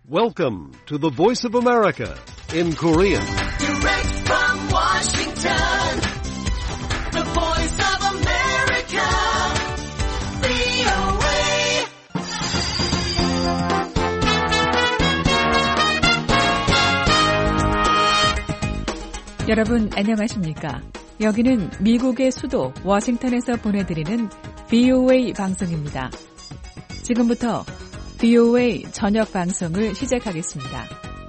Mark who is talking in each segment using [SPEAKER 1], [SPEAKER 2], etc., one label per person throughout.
[SPEAKER 1] Welcome to the Voice of America in Korean.
[SPEAKER 2] Direct from Washington, the Voice of America, VOA.
[SPEAKER 3] 여러분 안녕하십니까? 여기는 미국의 수도 워싱턴에서 보내드리는 VOA 방송입니다. 지금부터 VOA 저녁 방송을 시작하겠습니다.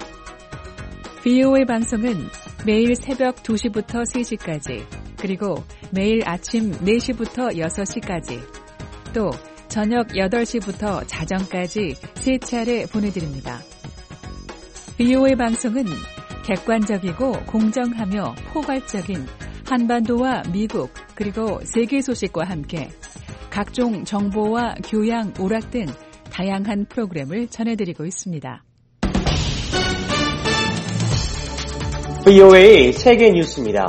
[SPEAKER 3] VOA 방송은 매일 새벽 2시부터 3시까지, 그리고 매일 아침 4시부터 6시까지, 또 저녁 8시부터 자정까지 3차례 보내드립니다. VOA 방송은 객관적이고 공정하며 포괄적인 한반도와 미국 그리고 세계 소식과 함께 각종 정보와 교양, 오락 등 다양한 프로그램을 전해드리고 있습니다.
[SPEAKER 4] VOA 세계 뉴스입니다.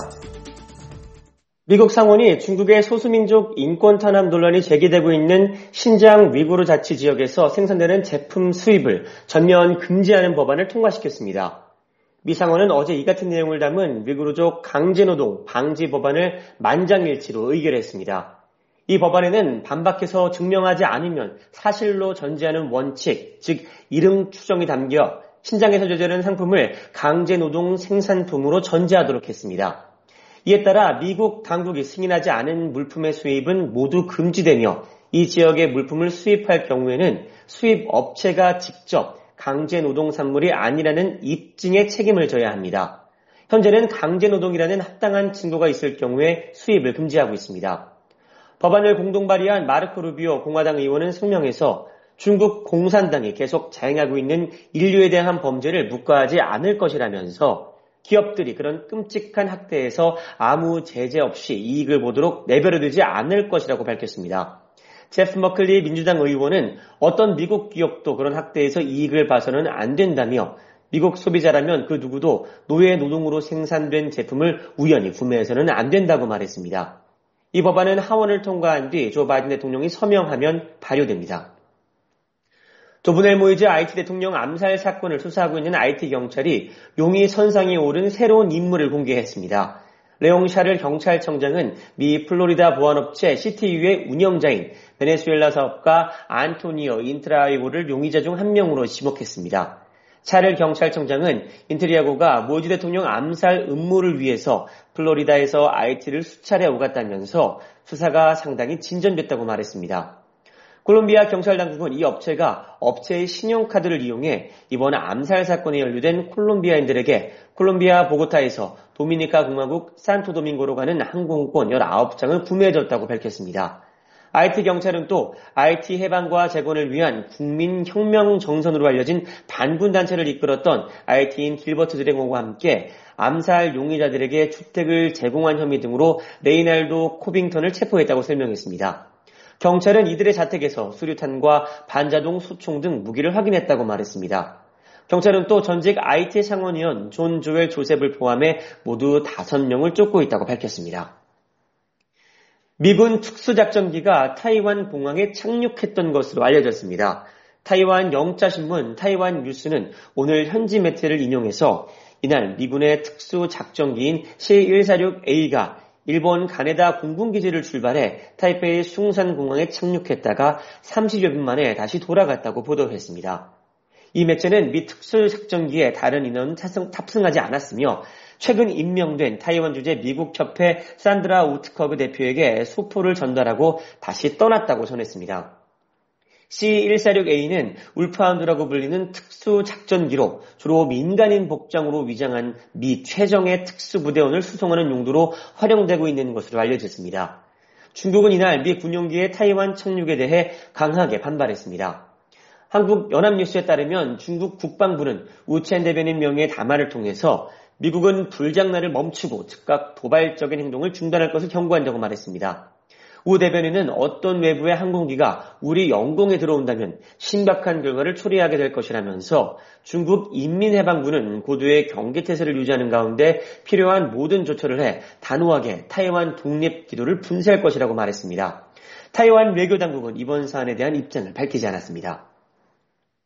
[SPEAKER 4] 미국 상원이 중국의 소수민족 인권 탄압 논란이 제기되고 있는 신장 위구르 자치 지역에서 생산되는 제품 수입을 전면 금지하는 법안을 통과시켰습니다. 미 상원은 어제 이 같은 내용을 담은 위구르족 강제노동 방지 법안을 만장일치로 의결했습니다. 이 법안에는 반박해서 증명하지 않으면 사실로 전제하는 원칙, 즉 이름 추정이 담겨 신장에서 제조되는 상품을 강제노동 생산품으로 전제하도록 했습니다. 이에 따라 미국 당국이 승인하지 않은 물품의 수입은 모두 금지되며 이 지역의 물품을 수입할 경우에는 수입 업체가 직접 강제노동 산물이 아니라는 입증의 책임을 져야 합니다. 현재는 강제노동이라는 합당한 증거가 있을 경우에 수입을 금지하고 있습니다. 법안을 공동 발의한 마르코 루비오 공화당 의원은 성명에서 중국 공산당이 계속 자행하고 있는 인류에 대한 범죄를 묵과하지 않을 것이라면서 기업들이 그런 끔찍한 학대에서 아무 제재 없이 이익을 보도록 내버려두지 않을 것이라고 밝혔습니다. 제프 머클리 민주당 의원은 어떤 미국 기업도 그런 학대에서 이익을 봐서는 안 된다며 미국 소비자라면 그 누구도 노예 노동으로 생산된 제품을 우연히 구매해서는 안 된다고 말했습니다. 이 법안은 하원을 통과한 뒤 조 바이든 대통령이 서명하면 발효됩니다. 조분엘 모이즈 IT 대통령 암살 사건을 수사하고 있는 IT 경찰이 용의 선상에 오른 새로운 인물을 공개했습니다. 레옹 샤를 경찰청장은 미 플로리다 보안업체 CTU의 운영자인 베네수엘라 사업가 안토니오 인트라이고를 용의자 중 한 명으로 지목했습니다. 샤를 경찰청장은 인트리아고가 모이즈 대통령 암살 음모를 위해서 플로리다에서 IT를 수차례 오갔다면서 수사가 상당히 진전됐다고 말했습니다. 콜롬비아 경찰당국은 이 업체가 업체의 신용카드를 이용해 이번 암살 사건에 연루된 콜롬비아인들에게 콜롬비아 보고타에서 도미니카 공화국 산토도밍고로 가는 항공권 19장을 구매해줬다고 밝혔습니다. IT 경찰은 또 IT 해방과 재건을 위한 국민혁명 정선으로 알려진 반군단체를 이끌었던 IT인 길버트 드랭오와 함께 암살 용의자들에게 주택을 제공한 혐의 등으로 레이날도 코빙턴을 체포했다고 설명했습니다. 경찰은 이들의 자택에서 수류탄과 반자동 소총 등 무기를 확인했다고 말했습니다. 경찰은 또 전직 IT 상원의원 존 조엘 조셉을 포함해 모두 5명을 쫓고 있다고 밝혔습니다. 미군 특수작전기가 타이완 공항에 착륙했던 것으로 알려졌습니다. 타이완 영자신문 타이완 뉴스는 오늘 현지 매체를 인용해서 이날 미군의 특수작전기인 C-146A가 일본 가네다 공군기지를 출발해 타이페이 숭산공항에 착륙했다가 30여 분 만에 다시 돌아갔다고 보도했습니다. 이 매체는 미 특수작전기에 다른 인원은 탑승하지 않았으며 최근 임명된 타이완 주재 미국 협회 산드라 우트커그 대표에게 소포를 전달하고 다시 떠났다고 전했습니다. C-146A는 울프하운드라고 불리는 특수작전기로 주로 민간인 복장으로 위장한 미 최정예 특수부대원을 수송하는 용도로 활용되고 있는 것으로 알려졌습니다. 중국은 이날 미 군용기의 타이완 착륙에 대해 강하게 반발했습니다. 한국 연합뉴스에 따르면 중국 국방부는 우첸 대변인 명의의 담화를 통해서 미국은 불장난을 멈추고 즉각 도발적인 행동을 중단할 것을 경고한다고 말했습니다. 우 대변인은 어떤 외부의 항공기가 우리 영공에 들어온다면 심각한 결과를 초래하게 될 것이라면서 중국 인민해방군은 고도의 경계태세를 유지하는 가운데 필요한 모든 조처를 해 단호하게 타이완 독립 기도를 분쇄할 것이라고 말했습니다. 타이완 외교당국은 이번 사안에 대한 입장을 밝히지 않았습니다.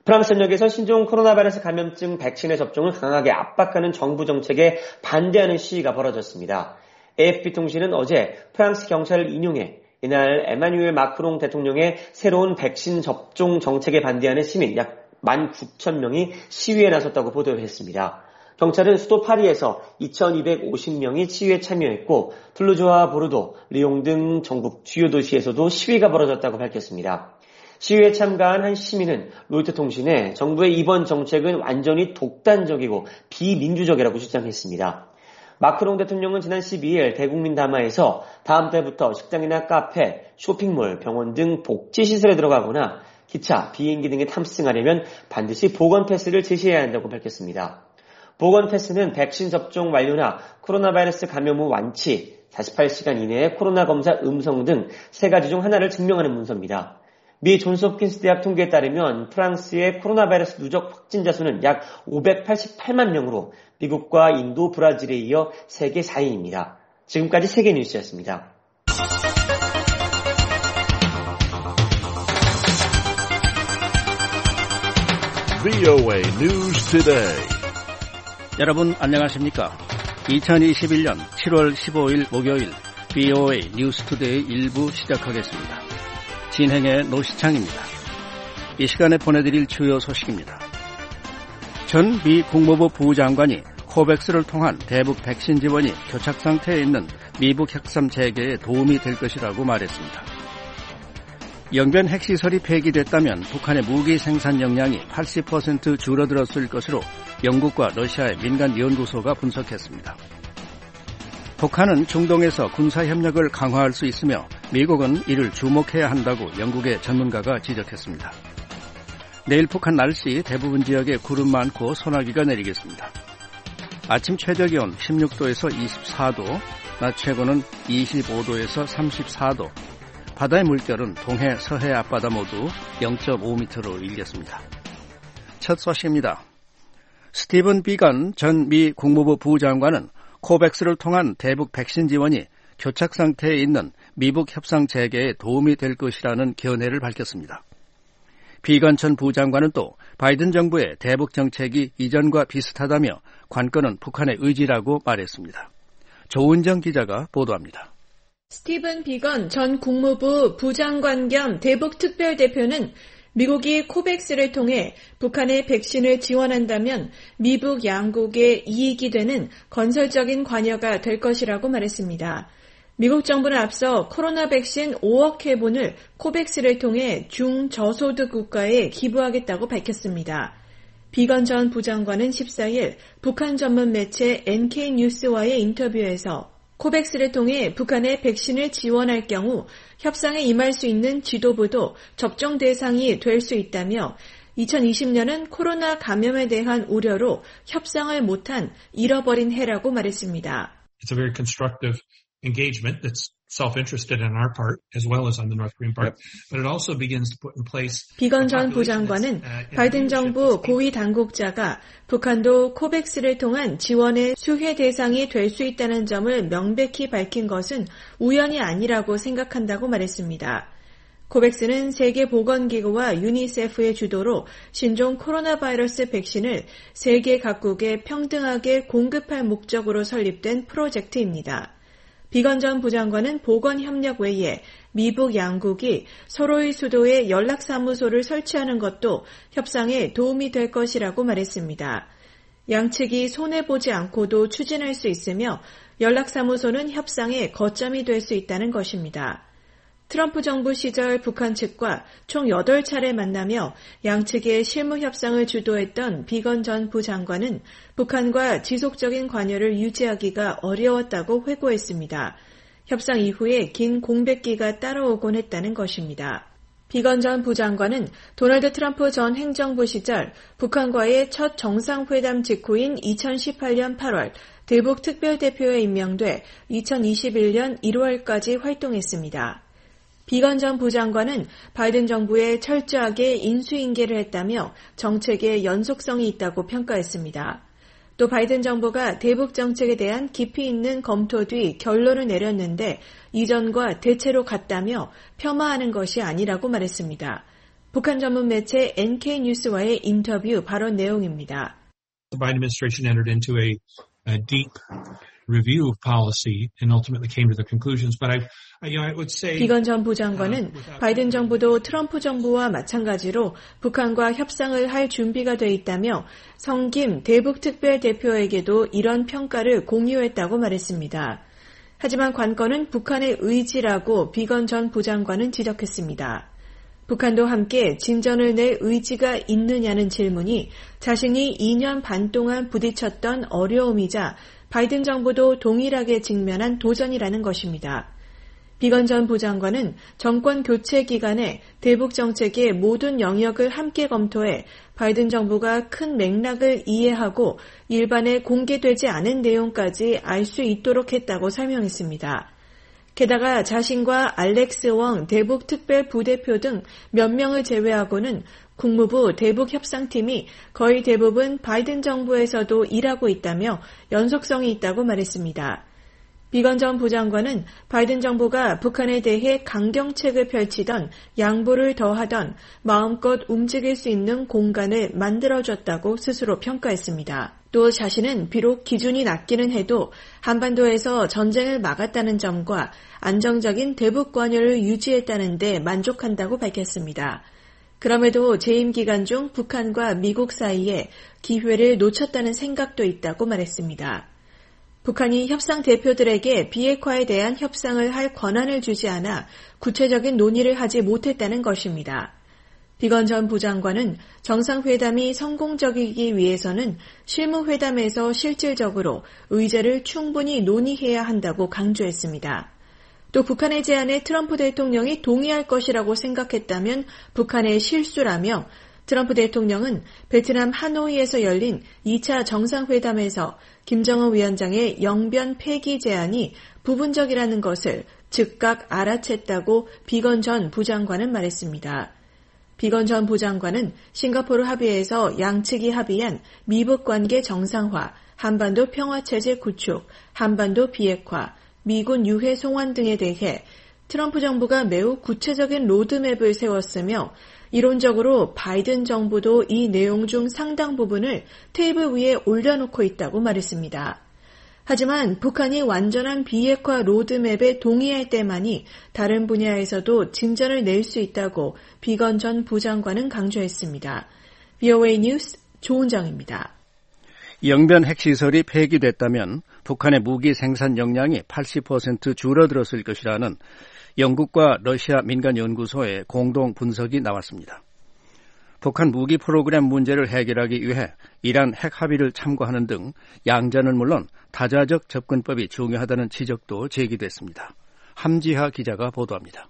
[SPEAKER 4] 프랑스 전역에서 신종 코로나 바이러스 감염증 백신의 접종을 강하게 압박하는 정부 정책에 반대하는 시위가 벌어졌습니다. AFP통신은 어제 프랑스 경찰을 인용해 이날 에마뉴엘 마크롱 대통령의 새로운 백신 접종 정책에 반대하는 시민 약 19,000명이 시위에 나섰다고 보도를 했습니다. 경찰은 수도 파리에서 2,250명이 시위에 참여했고 툴루즈와 보르도, 리옹 등 전국 주요 도시에서도 시위가 벌어졌다고 밝혔습니다. 시위에 참가한 한 시민은 로이터 통신에 정부의 이번 정책은 완전히 독단적이고 비민주적이라고 주장했습니다. 마크롱 대통령은 지난 12일 대국민 담화에서 다음 달부터 식당이나 카페, 쇼핑몰, 병원 등 복지시설에 들어가거나 기차, 비행기 등에 탑승하려면 반드시 보건 패스를 제시해야 한다고 밝혔습니다. 보건 패스는 백신 접종 완료나 코로나 바이러스 감염 후 완치, 48시간 이내에 코로나 검사 음성 등 세 가지 중 하나를 증명하는 문서입니다. 미 존스홉킨스 대학 통계에 따르면 프랑스의 코로나 바이러스 누적 확진자 수는 약 588만 명으로 미국과 인도, 브라질에 이어 세계 4위입니다. 지금까지 세계 뉴스였습니다.
[SPEAKER 1] VOA News Today.
[SPEAKER 5] 여러분 안녕하십니까? 2021년 7월 15일 목요일 VOA 뉴스 투데이 1부 시작하겠습니다. 진행의 노시창입니다. 이 시간에 보내드릴 주요 소식입니다. 전 미 국무부 부장관이 코백스를 통한 대북 백신 지원이 교착 상태에 있는 미북 협상 재개에 도움이 될 것이라고 말했습니다. 영변 핵시설이 폐기됐다면 북한의 무기 생산 역량이 80% 줄어들었을 것으로 영국과 러시아의 민간 연구소가 분석했습니다. 북한은 중동에서 군사협력을 강화할 수 있으며 미국은 이를 주목해야 한다고 영국의 전문가가 지적했습니다. 내일 북한 날씨 대부분 지역에 구름 많고 소나기가 내리겠습니다. 아침 최저기온 16도에서 24도, 낮 최고는 25도에서 34도, 바다의 물결은 동해, 서해 앞바다 모두 0.5m로 일겠습니다. 첫 소식입니다. 스티븐 비건 전 미 국무부 부장관은 코백스를 통한 대북 백신 지원이 교착 상태에 있는 미북 협상 재개에 도움이 될 것이라는 견해를 밝혔습니다. 비건 전 부장관은 또 바이든 정부의 대북 정책이 이전과 비슷하다며 관건은 북한의 의지라고 말했습니다. 조은정 기자가 보도합니다.
[SPEAKER 6] 스티븐 비건 전 국무부 부장관 겸 대북 특별대표는 미국이 코백스를 통해 북한의 백신을 지원한다면 미북 양국의 이익이 되는 건설적인 관여가 될 것이라고 말했습니다. 미국 정부는 앞서 코로나 백신 5억 회분을 코백스를 통해 중저소득 국가에 기부하겠다고 밝혔습니다. 비건 전 부장관은 14일 북한 전문 매체 NK뉴스와의 인터뷰에서 코백스를 통해 북한의 백신을 지원할 경우 협상에 임할 수 있는 지도부도 접종 대상이 될 수 있다며 2020년은 코로나 감염에 대한 우려로 협상을 못한 잃어버린 해라고 말했습니다.
[SPEAKER 7] It's a very constructive engagement that's self-interested on our part as well as on the North Korean part, but it also begins to put in place.
[SPEAKER 6] 비건 전 부장관은 바이든 정부 고위 당국자가 북한도 코백스를 통한 지원의 수혜 대상이 될 수 있다는 점을 명백히 밝힌 것은 우연이 아니라고 생각한다고 말했습니다. 코백스는 세계보건기구와 유니세프의 주도로 신종 코로나 바이러스 백신을 세계 각국에 평등하게 공급할 목적으로 설립된 프로젝트입니다. 비건 전 부장관은 보건협력 외에 미북 양국이 서로의 수도에 연락사무소를 설치하는 것도 협상에 도움이 될 것이라고 말했습니다. 양측이 손해보지 않고도 추진할 수 있으며 연락사무소는 협상의 거점이 될 수 있다는 것입니다. 트럼프 정부 시절 북한 측과 총 8차례 만나며 양측의 실무 협상을 주도했던 비건 전 부장관은 북한과 지속적인 관여를 유지하기가 어려웠다고 회고했습니다. 협상 이후에 긴 공백기가 따라오곤 했다는 것입니다. 비건 전 부장관은 도널드 트럼프 전 행정부 시절 북한과의 첫 정상회담 직후인 2018년 8월 대북 특별대표에 임명돼 2021년 1월까지 활동했습니다. 비건 전 부장관은 바이든 정부에 철저하게 인수인계를 했다며 정책의 연속성이 있다고 평가했습니다. 또 바이든 정부가 대북 정책에 대한 깊이 있는 검토 뒤 결론을 내렸는데 이전과 대체로 같다며 폄하하는 것이 아니라고 말했습니다. 북한 전문 매체 NK뉴스와의 인터뷰 발언 내용입니다.
[SPEAKER 7] The Biden administration entered into a deep review of policy and ultimately came to the conclusions. But I would say
[SPEAKER 6] 비건 전 부장관은 바이든 정부도 트럼프 정부와 마찬가지로 북한과 협상을 할 준비가 돼 있다며 성김 대북 특별 대표에게도 이런 평가를 공유했다고 말했습니다. 하지만 관건은 북한의 의지라고 비건 전 부장관은 지적했습니다. 북한도 함께 진전을 낼 의지가 있느냐는 질문이 자신이 2년 반 동안 부딪혔던 어려움이자 바이든 정부도 동일하게 직면한 도전이라는 것입니다. 비건 전 부장관은 정권 교체 기간에 대북 정책의 모든 영역을 함께 검토해 바이든 정부가 큰 맥락을 이해하고 일반에 공개되지 않은 내용까지 알 수 있도록 했다고 설명했습니다. 게다가 자신과 알렉스 웡 대북 특별 부대표 등 몇 명을 제외하고는 국무부 대북협상팀이 거의 대부분 바이든 정부에서도 일하고 있다며 연속성이 있다고 말했습니다. 비건 전 부장관은 바이든 정부가 북한에 대해 강경책을 펼치던 양보를 더하던 마음껏 움직일 수 있는 공간을 만들어줬다고 스스로 평가했습니다. 또 자신은 비록 기준이 낮기는 해도 한반도에서 전쟁을 막았다는 점과 안정적인 대북 관여를 유지했다는 데 만족한다고 밝혔습니다. 그럼에도 재임 기간 중 북한과 미국 사이에 기회를 놓쳤다는 생각도 있다고 말했습니다. 북한이 협상 대표들에게 비핵화에 대한 협상을 할 권한을 주지 않아 구체적인 논의를 하지 못했다는 것입니다. 비건 전 부장관은 정상회담이 성공적이기 위해서는 실무회담에서 실질적으로 의제를 충분히 논의해야 한다고 강조했습니다. 또 북한의 제안에 트럼프 대통령이 동의할 것이라고 생각했다면 북한의 실수라며 트럼프 대통령은 베트남 하노이에서 열린 2차 정상회담에서 김정은 위원장의 영변 폐기 제안이 부분적이라는 것을 즉각 알아챘다고 비건 전 부장관은 말했습니다. 비건 전 부장관은 싱가포르 합의에서 양측이 합의한 미북 관계 정상화, 한반도 평화체제 구축, 한반도 비핵화, 미군 유해 송환 등에 대해 트럼프 정부가 매우 구체적인 로드맵을 세웠으며 이론적으로 바이든 정부도 이 내용 중 상당 부분을 테이블 위에 올려놓고 있다고 말했습니다. 하지만 북한이 완전한 비핵화 로드맵에 동의할 때만이 다른 분야에서도 진전을 낼 수 있다고 비건 전 부장관은 강조했습니다. VOA 뉴스 조은정입니다.
[SPEAKER 5] 영변 핵시설이 폐기됐다면 북한의 무기 생산 역량이 80% 줄어들었을 것이라는 영국과 러시아 민간연구소의 공동 분석이 나왔습니다. 북한 무기 프로그램 문제를 해결하기 위해 이란 핵 합의를 참고하는 등 양자는 물론 다자적 접근법이 중요하다는 지적도 제기됐습니다. 함지하 기자가 보도합니다.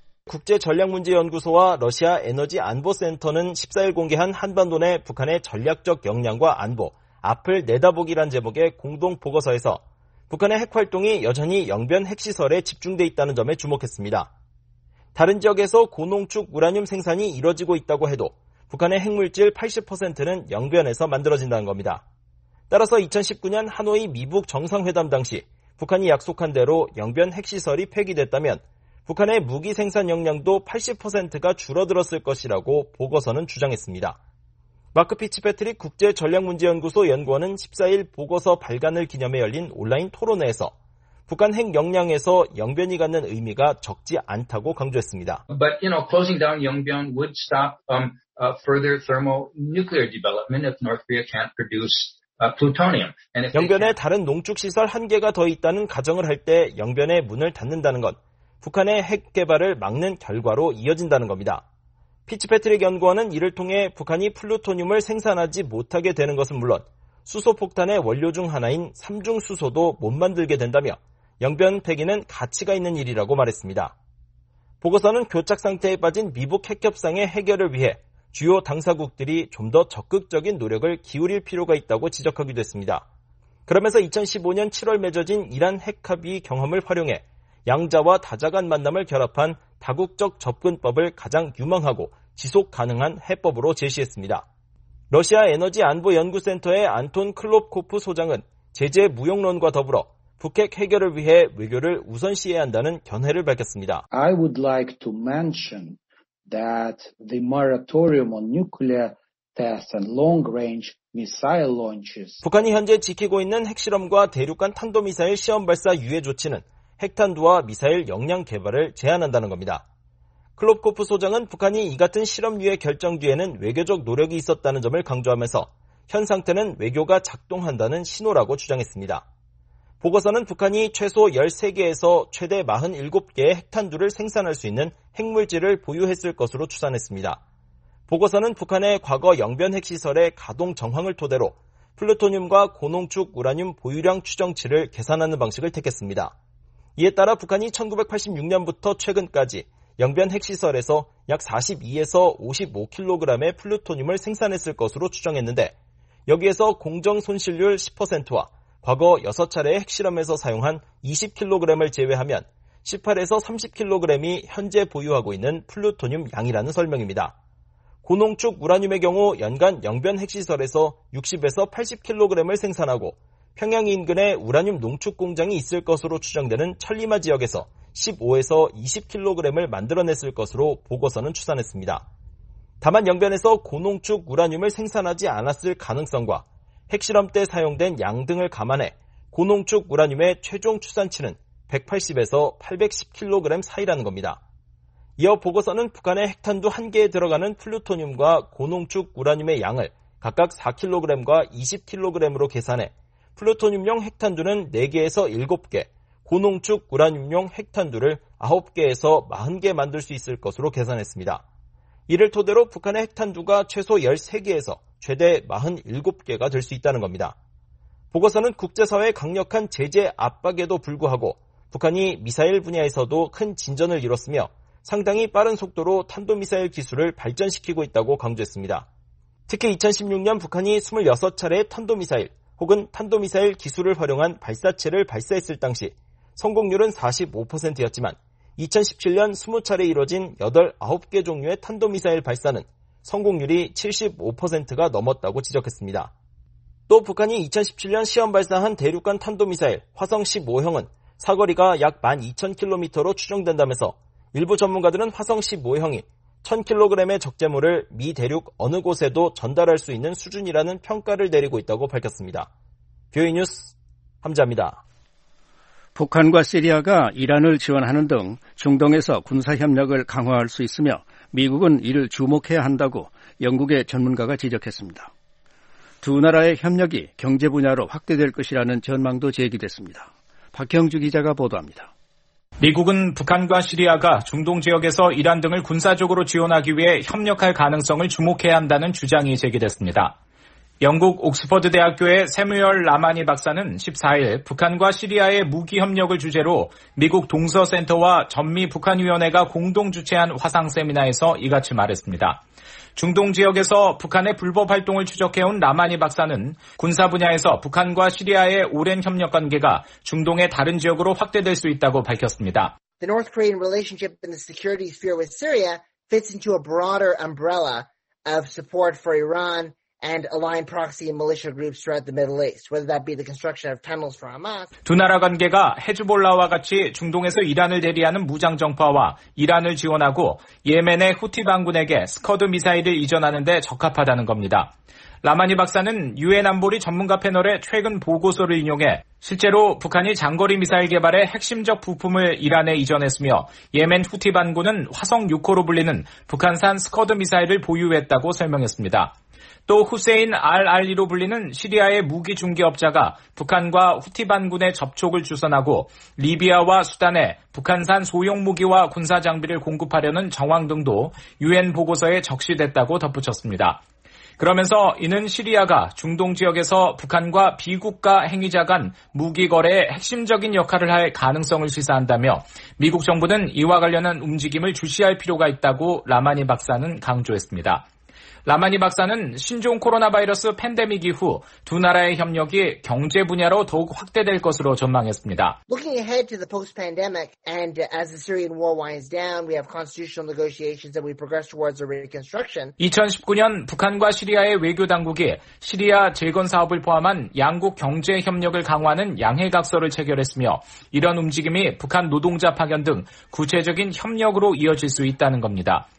[SPEAKER 8] 국제전략문제연구소와 러시아 에너지안보센터는 14일 공개한 한반도 내 북한의 전략적 역량과 안보, 앞을 내다보기란 제목의 공동 보고서에서 북한의 핵활동이 여전히 영변 핵시설에 집중돼 있다는 점에 주목했습니다. 다른 지역에서 고농축 우라늄 생산이 이뤄지고 있다고 해도 북한의 핵물질 80%는 영변에서 만들어진다는 겁니다. 따라서 2019년 하노이 미북 정상회담 당시 북한이 약속한 대로 영변 핵시설이 폐기됐다면 북한의 무기 생산 역량도 80%가 줄어들었을 것이라고 보고서는 주장했습니다. 마크 피츠패트릭 국제전략문제연구소 연구원은 14일 보고서 발간을 기념해 열린 온라인 토론회에서 북한 핵 역량에서 영변이 갖는 의미가 적지 않다고 강조했습니다.
[SPEAKER 9] But closing down Yongbyon would stop further thermonuclear development if North Korea can't produce plutonium.
[SPEAKER 8] 영변에 다른 농축시설 한 개가 더 있다는 가정을 할 때 영변의 문을 닫는다는 건 북한의 핵 개발을 막는 결과로 이어진다는 겁니다. 피츠패트릭 연구원은 이를 통해 북한이 플루토늄을 생산하지 못하게 되는 것은 물론 수소폭탄의 원료 중 하나인 삼중수소도 못 만들게 된다며 영변 폐기는 가치가 있는 일이라고 말했습니다. 보고서는 교착 상태에 빠진 미북 핵협상의 해결을 위해 주요 당사국들이 좀 더 적극적인 노력을 기울일 필요가 있다고 지적하기도 했습니다. 그러면서 2015년 7월 맺어진 이란 핵합의 경험을 활용해 양자와 다자 간 만남을 결합한 다국적 접근법을 가장 유망하고 지속 가능한 해법으로 제시했습니다. 러시아 에너지안보연구센터의 안톤 클롭코프 소장은 제재 무용론과 더불어 북핵 해결을 위해 외교를 우선시해야 한다는 견해를 밝혔습니다.
[SPEAKER 10] I would like to mention that the moratorium on nuclear tests and long-range missile launches.
[SPEAKER 8] 북한이 현재 지키고 있는 핵실험과 대륙간 탄도미사일 시험 발사 유예 조치는 핵탄두와 미사일 역량 개발을 제한한다는 겁니다. 클롭코프 소장은 북한이 이 같은 실험 유예 결정 뒤에는 외교적 노력이 있었다는 점을 강조하면서 현 상태는 외교가 작동한다는 신호라고 주장했습니다. 보고서는 북한이 최소 13개에서 최대 47개의 핵탄두를 생산할 수 있는 핵물질을 보유했을 것으로 추산했습니다. 보고서는 북한의 과거 영변 핵시설의 가동 정황을 토대로 플루토늄과 고농축 우라늄 보유량 추정치를 계산하는 방식을 택했습니다. 이에 따라 북한이 1986년부터 최근까지 영변 핵시설에서 약 42에서 55kg의 플루토늄을 생산했을 것으로 추정했는데 여기에서 공정 손실률 10%와 과거 6차례의 핵실험에서 사용한 20kg을 제외하면 18에서 30kg이 현재 보유하고 있는 플루토늄 양이라는 설명입니다. 고농축 우라늄의 경우 연간 영변 핵시설에서 60에서 80kg을 생산하고 평양 인근에 우라늄 농축 공장이 있을 것으로 추정되는 천리마 지역에서 15에서 20kg을 만들어냈을 것으로 보고서는 추산했습니다. 다만 영변에서 고농축 우라늄을 생산하지 않았을 가능성과 핵실험 때 사용된 양 등을 감안해 고농축 우라늄의 최종 추산치는 180에서 810kg 사이라는 겁니다. 이어 보고서는 북한의 핵탄두 1개에 들어가는 플루토늄과 고농축 우라늄의 양을 각각 4kg과 20kg으로 계산해 플루토늄용 핵탄두는 4개에서 7개, 고농축 우라늄용 핵탄두를 9개에서 40개 만들 수 있을 것으로 계산했습니다. 이를 토대로 북한의 핵탄두가 최소 13개에서 최대 47개가 될 수 있다는 겁니다. 보고서는 국제사회의 강력한 제재 압박에도 불구하고 북한이 미사일 분야에서도 큰 진전을 이뤘으며 상당히 빠른 속도로 탄도미사일 기술을 발전시키고 있다고 강조했습니다. 특히 2016년 북한이 26차례의 탄도미사일 혹은 탄도미사일 기술을 활용한 발사체를 발사했을 당시 성공률은 45%였지만 2017년 20차례 이뤄진 9개 종류의 탄도미사일 발사는 성공률이 75%가 넘었다고 지적했습니다. 또 북한이 2017년 시험 발사한 대륙간 탄도미사일 화성 15형은 사거리가 약 12,000km로 추정된다면서 일부 전문가들은 화성 15형이 1,000kg의 적재물을 미 대륙 어느 곳에도 전달할 수 있는 수준이라는 평가를 내리고 있다고 밝혔습니다. 뷰이 뉴스 함자입니다.
[SPEAKER 5] 북한과 시리아가 이란을 지원하는 등 중동에서 군사협력을 강화할 수 있으며 미국은 이를 주목해야 한다고 영국의 전문가가 지적했습니다. 두 나라의 협력이 경제 분야로 확대될 것이라는 전망도 제기됐습니다. 박형주 기자가 보도합니다.
[SPEAKER 11] 미국은 북한과 시리아가 중동 지역에서 이란 등을 군사적으로 지원하기 위해 협력할 가능성을 주목해야 한다는 주장이 제기됐습니다. 영국 옥스퍼드 대학교의 세뮤얼 라마니 박사는 14일 북한과 시리아의 무기 협력을 주제로 미국 동서센터와 전미 북한위원회가 공동 주최한 화상 세미나에서 이같이 말했습니다. 중동 지역에서 북한의 불법 활동을 추적해온 라마니 박사는 군사 분야에서 북한과 시리아의 오랜 협력 관계가 중동의 다른 지역으로 확대될 수 있다고 밝혔습니다.
[SPEAKER 12] The North Korean relationship in the security sphere with Syria fits into a broader umbrella of support for Iran and aligned proxy and militia groups throughout the Middle East, whether that be the construction of tunnels for Hamas.
[SPEAKER 11] 두 나라 관계가 헤즈볼라와 같이 중동에서 이란을 대리하는 무장 정파와 이란을 지원하고 예멘의 후티 반군에게 스커드 미사일을 이전하는 데 적합하다는 겁니다. 라마니 박사는 유엔 안보리 전문가 패널의 최근 보고서를 인용해 실제로 북한이 장거리 미사일 개발의 핵심적 부품을 이란에 이전했으며 예멘 후티 반군은 화성 6호로 불리는 북한산 스커드 미사일을 보유했다고 설명했습니다. 또 후세인 알알리로 불리는 시리아의 무기 중개업자가 북한과 후티 반군의 접촉을 주선하고 리비아와 수단에 북한산 소형 무기와 군사 장비를 공급하려는 정황 등도 유엔 보고서에 적시됐다고 덧붙였습니다. 그러면서 이는 시리아가 중동 지역에서 북한과 비국가 행위자 간 무기 거래에 핵심적인 역할을 할 가능성을 시사한다며 미국 정부는 이와 관련한 움직임을 주시할 필요가 있다고 라마니 박사는 강조했습니다. 라마니 박사는 신종 코로나 바이러스 팬데믹 이후 두 나라의 협력이 경제 분야로 더욱 확대될 것으로 전망했습니다.
[SPEAKER 12] Looking ahead to the post-pandemic and as the Syrian war winds down, we have constitutional negotiations that we progress towards a reconstruction.
[SPEAKER 11] 2019년 북한과 시리아의 외교 당국이 시리아 재건 사업을 포함한 양국 경제 협력을 강화하는 양해각서를 체결했으며 이런 움직임이 북한 노동자 파견 등 구체적인 협력으로 이어질 수 있다는 겁니다.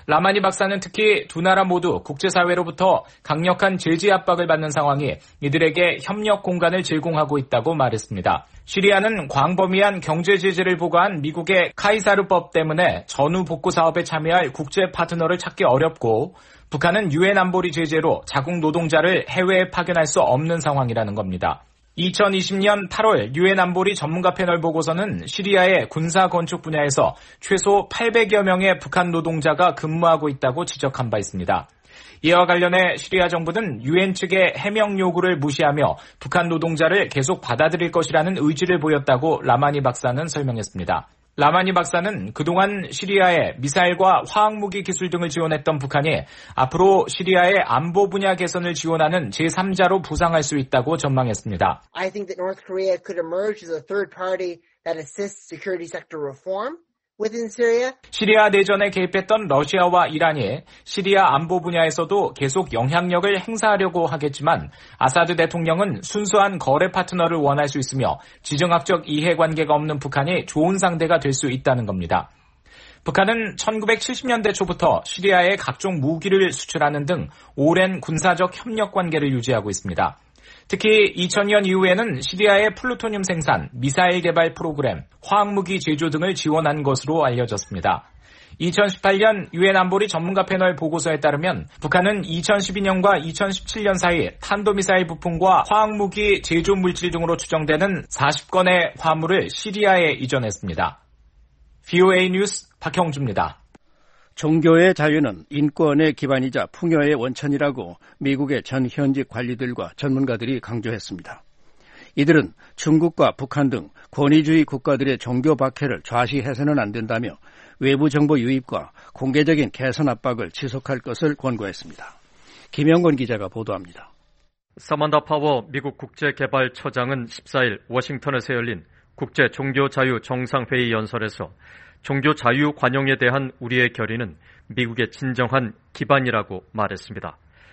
[SPEAKER 11] 라마니 박사는 특히 두 나라 모두 국제사회로부터 강력한 제재 압박을 받는 상황이 이들에게 협력 공간을 제공하고 있다고 말했습니다. 시리아는 광범위한 경제 제재를 부과한 미국의 카이사르법 때문에 전후 복구 사업에 참여할 국제 파트너를 찾기 어렵고 북한은 유엔 안보리 제재로 자국 노동자를 해외에 파견할 수 없는 상황이라는 겁니다. 2020년 8월 유엔 안보리 전문가 패널 보고서는 시리아의 군사 건축 분야에서 최소 800여 명의 북한 노동자가 근무하고 있다고 지적한 바 있습니다. 이와 관련해 시리아 정부는 유엔 측의 해명 요구를 무시하며 북한 노동자를 계속 받아들일 것이라는 의지를 보였다고 라마니 박사는 설명했습니다. 라마니 박사는 그동안 시리아에 미사일과 화학무기 기술 등을 지원했던 북한이 앞으로 시리아의 안보 분야 개선을 지원하는 제3자로 부상할 수 있다고 전망했습니다.
[SPEAKER 12] I think that North Korea could emerge as a third party that assists security sector reform within Syria.
[SPEAKER 11] 시리아 내전에 개입했던 러시아와 이란이 시리아 안보 분야에서도 계속 영향력을 행사하려고 하겠지만 아사드 대통령은 순수한 거래 파트너를 원할 수 있으며 지정학적 이해관계가 없는 북한이 좋은 상대가 될 수 있다는 겁니다. 북한은 1970년대 초부터 시리아에 각종 무기를 수출하는 등 오랜 군사적 협력 관계를 유지하고 있습니다. 특히 2000년 이후에는 시리아의 플루토늄 생산, 미사일 개발 프로그램, 화학무기 제조 등을 지원한 것으로 알려졌습니다. 2018년 유엔 안보리 전문가 패널 보고서에 따르면 북한은 2012년과 2017년 사이 탄도미사일 부품과 화학무기 제조 물질 등으로 추정되는 40건의 화물을 시리아에 이전했습니다. VOA 뉴스 박형주입니다.
[SPEAKER 5] 종교의 자유는 인권의 기반이자 풍요의 원천이라고 미국의 전 현직 관리들과 전문가들이 강조했습니다. 이들은 중국과 북한 등 권위주의 국가들의 종교 박해를 좌시해서는 안 된다며 외부 정보 유입과 공개적인 개선 압박을 지속할 것을 권고했습니다. 김영건 기자가 보도합니다.
[SPEAKER 13] 사만다 파워 미국 국제개발처장은 14일 워싱턴에서 열린 국제종교자유 정상회의 연설에서 종교 자유 관용에 대한 우리의 결의는 미국의 진정한 기반이라고 말했습니다.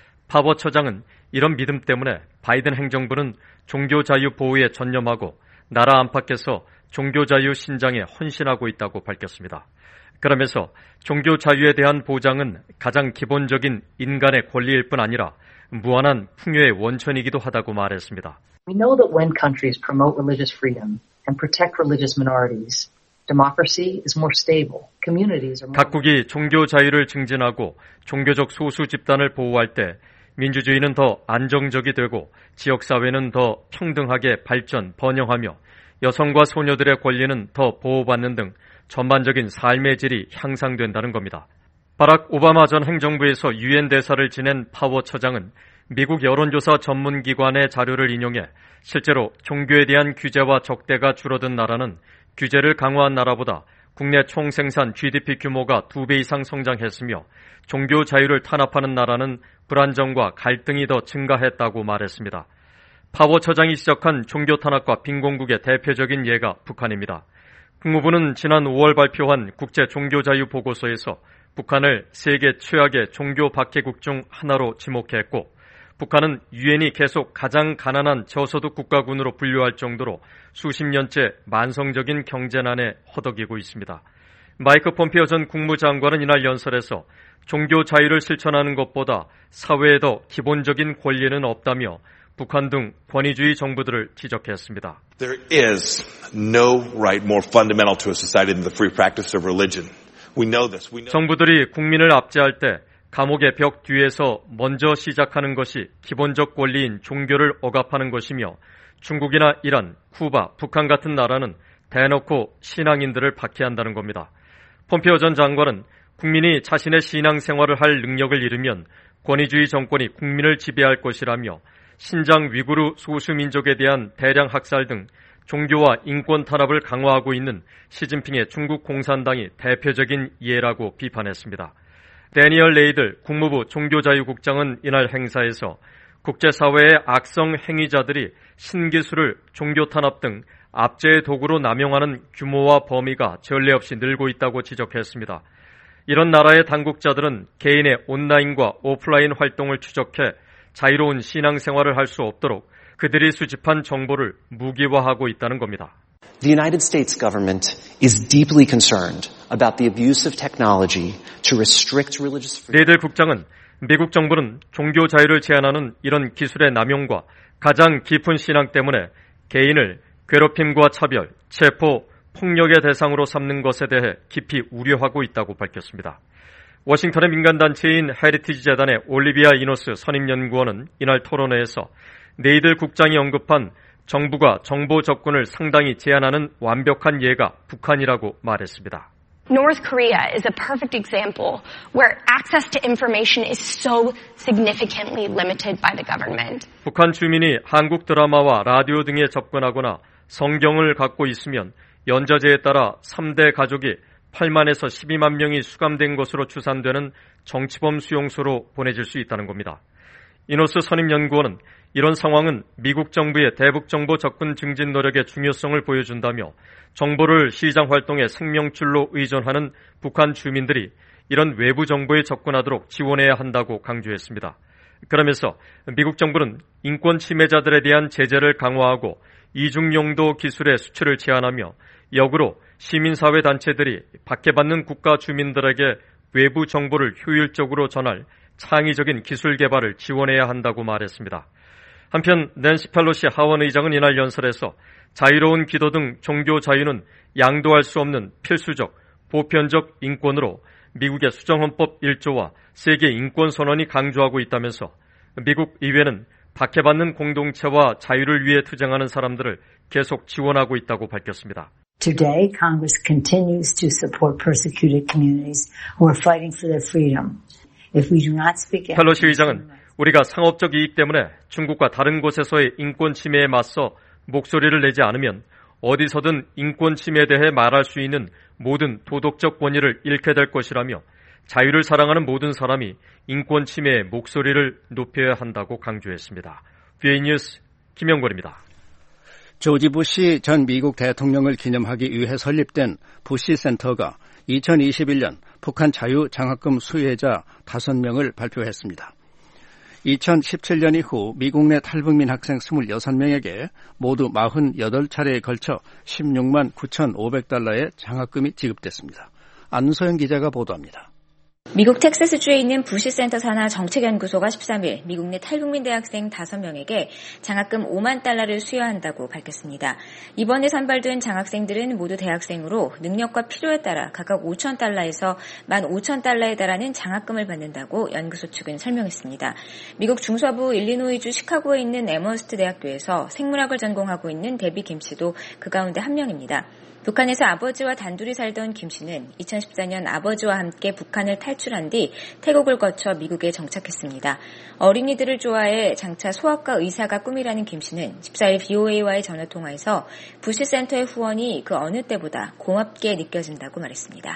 [SPEAKER 13] 파워 처장은 이런 믿음 때문에 바이든 행정부는 종교 자유 보호에 전념하고 나라 안팎에서 종교 자유 신장에 헌신하고 있다고 밝혔습니다. 그러면서 종교 자유에 대한 보장은 가장 기본적인 인간의 권리일 뿐 아니라 무한한 풍요의 원천이기도 하다고 말했습니다.
[SPEAKER 14] We know that when countries promote religious freedom and protect religious minorities, democracy is more stable. Communities are more...
[SPEAKER 13] 각국이 종교 자유를 증진하고 종교적 소수 집단을 보호할 때 민주주의는 더 안정적이 되고 지역사회는 더 평등하게 발전, 번영하며 여성과 소녀들의 권리는 더 보호받는 등 전반적인 삶의 질이 향상된다는 겁니다. 바락 오바마 전 행정부에서 유엔 대사를 지낸 파워 처장은 미국 여론조사 전문기관의 자료를 인용해 실제로 종교에 대한 규제와 적대가 줄어든 나라는 규제를 강화한 나라보다 국내 총생산 GDP 규모가 2배 이상 성장했으며 종교 자유를 탄압하는 나라는 불안정과 갈등이 더 증가했다고 말했습니다. 파워 처장이 지적한 종교 탄압과 빈곤국의 대표적인 예가 북한입니다. 국무부는 지난 5월 발표한 국제 종교 자유 보고서에서 북한을 세계 최악의 종교 박해국 중 하나로 지목했고 북한은 유엔이 계속 가장 가난한 저소득 국가군으로 분류할 정도로 수십 년째 만성적인 경제난에 허덕이고 있습니다. 마이크 폼페오 전 국무장관은 이날 연설에서 종교 자유를 실천하는 것보다 사회에 더 기본적인 권리는 없다며 북한 등 권위주의 정부들을 지적했습니다.
[SPEAKER 15] There is no right more fundamental to a society than the free practice of religion. We know this.
[SPEAKER 13] 정부들이 국민을 압제할 때 감옥의 벽 뒤에서 먼저 시작하는 것이 기본적 권리인 종교를 억압하는 것이며 중국이나 이란, 쿠바, 북한 같은 나라는 대놓고 신앙인들을 박해한다는 겁니다. 폼페오 전 장관은 국민이 자신의 신앙생활을 할 능력을 잃으면 권위주의 정권이 국민을 지배할 것이라며 신장 위구르 소수민족에 대한 대량 학살 등 종교와 인권 탄압을 강화하고 있는 시진핑의 중국 공산당이 대표적인 예라고 비판했습니다. 데니얼 레이들 국무부 종교자유국장은 이날 행사에서 국제사회의 악성 행위자들이 신기술을 종교 탄압 등 압제의 도구로 남용하는 규모와 범위가 전례 없이 늘고 있다고 지적했습니다. 이런 나라의 당국자들은 개인의 온라인과 오프라인 활동을 추적해 자유로운 신앙생활을 할 수 없도록 그들이 수집한 정보를 무기화하고 있다는 겁니다.
[SPEAKER 16] The United States government is deeply concerned about the abuse of technology to restrict religious freedom.
[SPEAKER 13] 네이들 국장은 미국 정부는 종교 자유를 제한하는 이런 기술의 남용과 가장 깊은 신앙 때문에 개인을 괴롭힘과 차별, 체포, 폭력의 대상으로 삼는 것에 대해 깊이 우려하고 있다고 밝혔습니다. 워싱턴의 민간단체인 헤리티지 재단의 올리비아 이노스 선임연구원은 이날 토론회에서 네이들 국장이 언급한 정부가 정보 접근을 상당히 제한하는 완벽한 예가 북한이라고 말했습니다.
[SPEAKER 17] North Korea is a perfect example where access to information is so significantly limited by the government.
[SPEAKER 13] 북한 주민이 한국 드라마와 라디오 등에 접근하거나 성경을 갖고 있으면 연좌제에 따라 3대 가족이 8만에서 12만 명이 수감된 것으로 추산되는 정치범 수용소로 보내질 수 있다는 겁니다. 이노스 선임연구원은 이런 상황은 미국 정부의 대북 정보 접근 증진 노력의 중요성을 보여준다며 정보를 시장 활동의 생명줄로 의존하는 북한 주민들이 이런 외부 정보에 접근하도록 지원해야 한다고 강조했습니다. 그러면서 미국 정부는 인권 침해자들에 대한 제재를 강화하고 이중용도 기술의 수출을 제한하며 역으로 시민사회 단체들이 박해받는 국가 주민들에게 외부 정보를 효율적으로 전할 창의적인 기술 개발을 지원해야 한다고 말했습니다. 한편 낸시 펠로시 하원 의장은 이날 연설에서 자유로운 기도 등 종교 자유는 양도할 수 없는 필수적, 보편적 인권으로 미국의 수정헌법 1조와 세계 인권선언이 강조하고 있다면서 미국 의회는 박해받는 공동체와 자유를 위해 투쟁하는 사람들을 계속 지원하고 있다고 밝혔습니다.
[SPEAKER 18] Today, Congress continues to support persecuted communities who are fighting for their freedom. If we do not speak out,
[SPEAKER 13] 펠로시 의장은 우리가 상업적 이익 때문에 중국과 다른 곳에서의 인권 침해에 맞서 목소리를 내지 않으면 어디서든 인권 침해에 대해 말할 수 있는 모든 도덕적 권위를 잃게 될 것이라며 자유를 사랑하는 모든 사람이 인권 침해의 목소리를 높여야 한다고 강조했습니다. VA 뉴스 김영걸입니다.
[SPEAKER 5] 조지 부시 전 미국 대통령을 기념하기 위해 설립된 부시 센터가 2021년 북한 자유 장학금 수혜자 5명을 발표했습니다. 2017년 이후 미국 내 탈북민 학생 26명에게 모두 48차례에 걸쳐 16만 9,500달러의 장학금이 지급됐습니다. 안소영 기자가 보도합니다.
[SPEAKER 19] 미국 텍사스주에 있는 부시 센터 산하 정책연구소가 13일 미국 내 탈북민 대학생 5명에게 장학금 5만 달러를 수여한다고 밝혔습니다. 이번에 선발된 장학생들은 모두 대학생으로 능력과 필요에 따라 각각 5천 달러에서 15,000달러에 달하는 장학금을 받는다고 연구소 측은 설명했습니다. 미국 중서부 일리노이주 시카고에 있는 에머스트 대학교에서 생물학을 전공하고 있는 데비 김 씨도 그 가운데 한 명입니다. 북한에서 아버지와 단둘이 살던 김 씨는 2014년 아버지와 함께 북한을 탈출한 뒤 태국을 거쳐 미국에 정착했습니다. 어린이들을 좋아해 장차 소아과 의사가 꿈이라는 김 씨는 14일 BOA와의 전화통화에서 부시센터의 후원이 그 어느 때보다 고맙게 느껴진다고 말했습니다.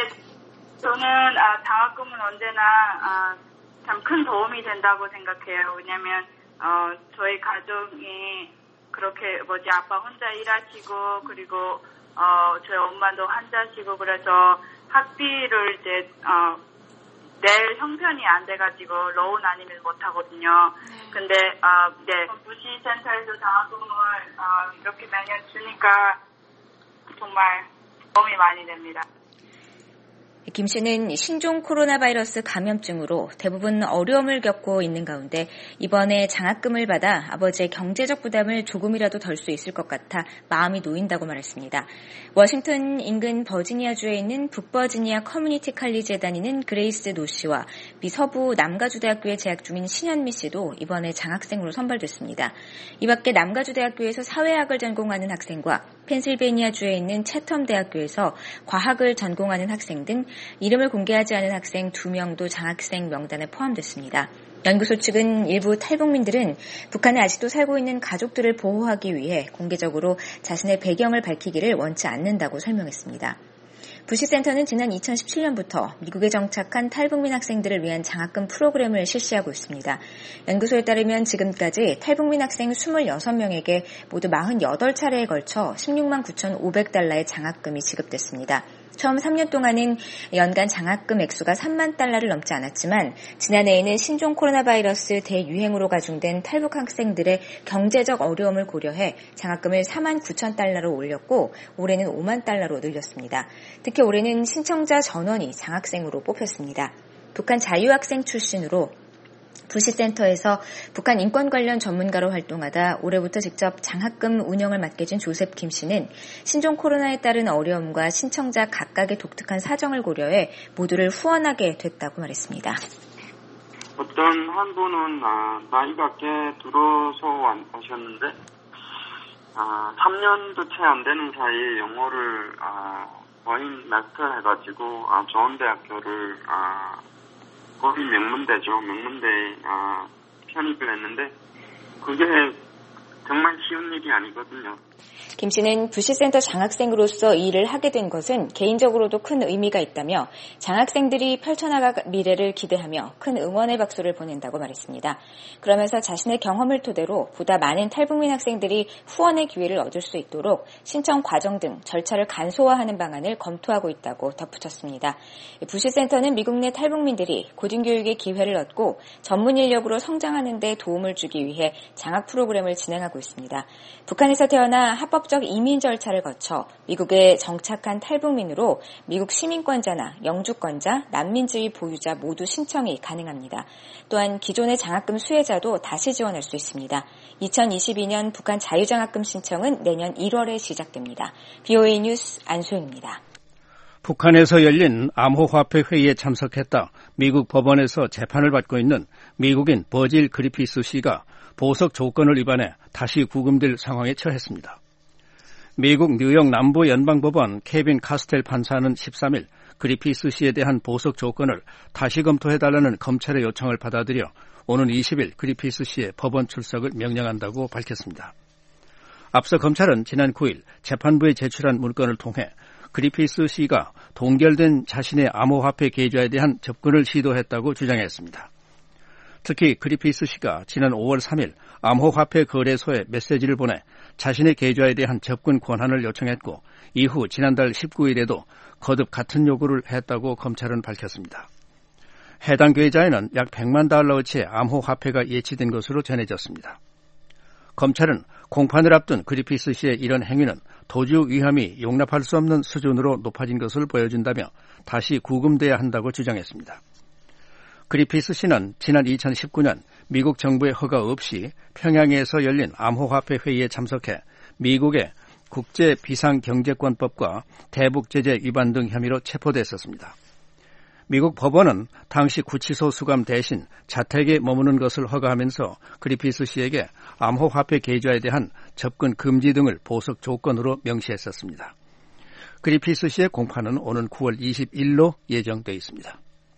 [SPEAKER 20] 저는 장학금은 언제나 참 큰 도움이 된다고 생각해요. 왜냐하면 저희 가족이 그렇게 아빠 혼자 일하시고 그리고 저희 엄마도 환자시고 그래서 학비를 이제 낼 형편이 안 돼가지고 로운 아니면 못 하거든요. 근데 부시 센터에서 장학금을 이렇게 매년 주니까 정말 도움이 많이 됩니다.
[SPEAKER 19] 김 씨는 신종 코로나 바이러스 감염증으로 대부분 어려움을 겪고 있는 가운데 이번에 장학금을 받아 아버지의 경제적 부담을 조금이라도 덜 수 있을 것 같아 마음이 놓인다고 말했습니다. 워싱턴 인근 버지니아주에 있는 북버지니아 커뮤니티 칼리지에 다니는 그레이스 노 씨와 미 서부 남가주대학교에 재학 중인 신현미 씨도 이번에 장학생으로 선발됐습니다. 이 밖에 남가주대학교에서 사회학을 전공하는 학생과 펜실베니아주에 있는 채텀 대학교에서 과학을 전공하는 학생 등 이름을 공개하지 않은 학생 2명도 장학생 명단에 포함됐습니다. 연구소 측은 일부 탈북민들은 북한에 아직도 살고 있는 가족들을 보호하기 위해 공개적으로 자신의 배경을 밝히기를 원치 않는다고 설명했습니다. 부시센터는 지난 2017년부터 미국에 정착한 탈북민 학생들을 위한 장학금 프로그램을 실시하고 있습니다. 연구소에 따르면 지금까지 탈북민 학생 26명에게 모두 48차례에 걸쳐 16만 9,500달러의 장학금이 지급됐습니다. 처음 3년 동안은 연간 장학금 액수가 3만 달러를 넘지 않았지만 지난해에는 신종 코로나 바이러스 대유행으로 가중된 탈북 학생들의 경제적 어려움을 고려해 장학금을 4만 9천 달러로 올렸고 올해는 5만 달러로 늘렸습니다. 특히 올해는 신청자 전원이 장학생으로 뽑혔습니다. 북한 자유학생 출신으로 부시센터에서 북한 인권 관련 전문가로 활동하다 올해부터 직접 장학금 운영을 맡게 된 조셉 김 씨는 신종 코로나에 따른 어려움과 신청자 각각의 독특한 사정을 고려해 모두를 후원하게 됐다고 말했습니다.
[SPEAKER 21] 어떤 한 분은 나이가 꽤 들어서 오셨는데 3년도 채 안 되는 사이에 영어를 거의 마스터 해가지고 좋은 대학교를 거기 명문대죠. 명문대에 편입을 했는데 그게 정말 쉬운 일이 아니거든요.
[SPEAKER 19] 김 씨는 부시센터 장학생으로서 이 일을 하게 된 것은 개인적으로도 큰 의미가 있다며 장학생들이 펼쳐나갈 미래를 기대하며 큰 응원의 박수를 보낸다고 말했습니다. 그러면서 자신의 경험을 토대로 보다 많은 탈북민 학생들이 후원의 기회를 얻을 수 있도록 신청 과정 등 절차를 간소화하는 방안을 검토하고 있다고 덧붙였습니다. 부시센터는 미국 내 탈북민들이 고등교육의 기회를 얻고 전문 인력으로 성장하는 데 도움을 주기 위해 장학 프로그램을 진행하고 있습니다. 북한에서 태어나 합법적 이민 절차를 거쳐 미국에 정착한 탈북민으로 미국 시민권자나 영주권자, 난민지위 보유자 모두 신청이 가능합니다. 또한 기존의 장학금 수혜자도 다시 지원할 수 있습니다. 2022년 북한 자유장학금 신청은 내년 1월에 시작됩니다. BOA 뉴스 안소영입니다.
[SPEAKER 5] 북한에서 열린 암호화폐 회의에 참석했다 미국 법원에서 재판을 받고 있는 미국인 버질 그리피스 씨가 보석 조건을 위반해 다시 구금될 상황에 처했습니다. 미국 뉴욕 남부 연방법원 케빈 카스텔 판사는 13일 그리피스 씨에 대한 보석 조건을 다시 검토해달라는 검찰의 요청을 받아들여 오는 20일 그리피스 씨의 법원 출석을 명령한다고 밝혔습니다. 앞서 검찰은 지난 9일 재판부에 제출한 문건을 통해 그리피스 씨가 동결된 자신의 암호화폐 계좌에 대한 접근을 시도했다고 주장했습니다. 특히 그리피스 씨가 지난 5월 3일 암호화폐 거래소에 메시지를 보내 자신의 계좌에 대한 접근 권한을 요청했고 이후 지난달 19일에도 거듭 같은 요구를 했다고 검찰은 밝혔습니다. 해당 계좌에는 약 100만 달러어치의 암호화폐가 예치된 것으로 전해졌습니다. 검찰은 공판을 앞둔 그리피스 씨의 이런 행위는 도주 위험이 용납할 수 없는 수준으로 높아진 것을 보여준다며 다시 구금돼야 한다고 주장했습니다. 그리피스 씨는 지난 2019년 미국 정부의 허가 없이 평양에서 열린 암호화폐 회의에 참석해 미국의 국제비상경제권법과 대북제재 위반 등 혐의로 체포됐었습니다. 미국 법원은 당시 구치소 수감 대신 자택에 머무는 것을 허가하면서 그리피스 씨에게 암호화폐 계좌에 대한 접근 금지 등을 보석 조건으로 명시했었습니다. 그리피스 씨의 공판은 오는 9월 20일로 예정돼 있습니다.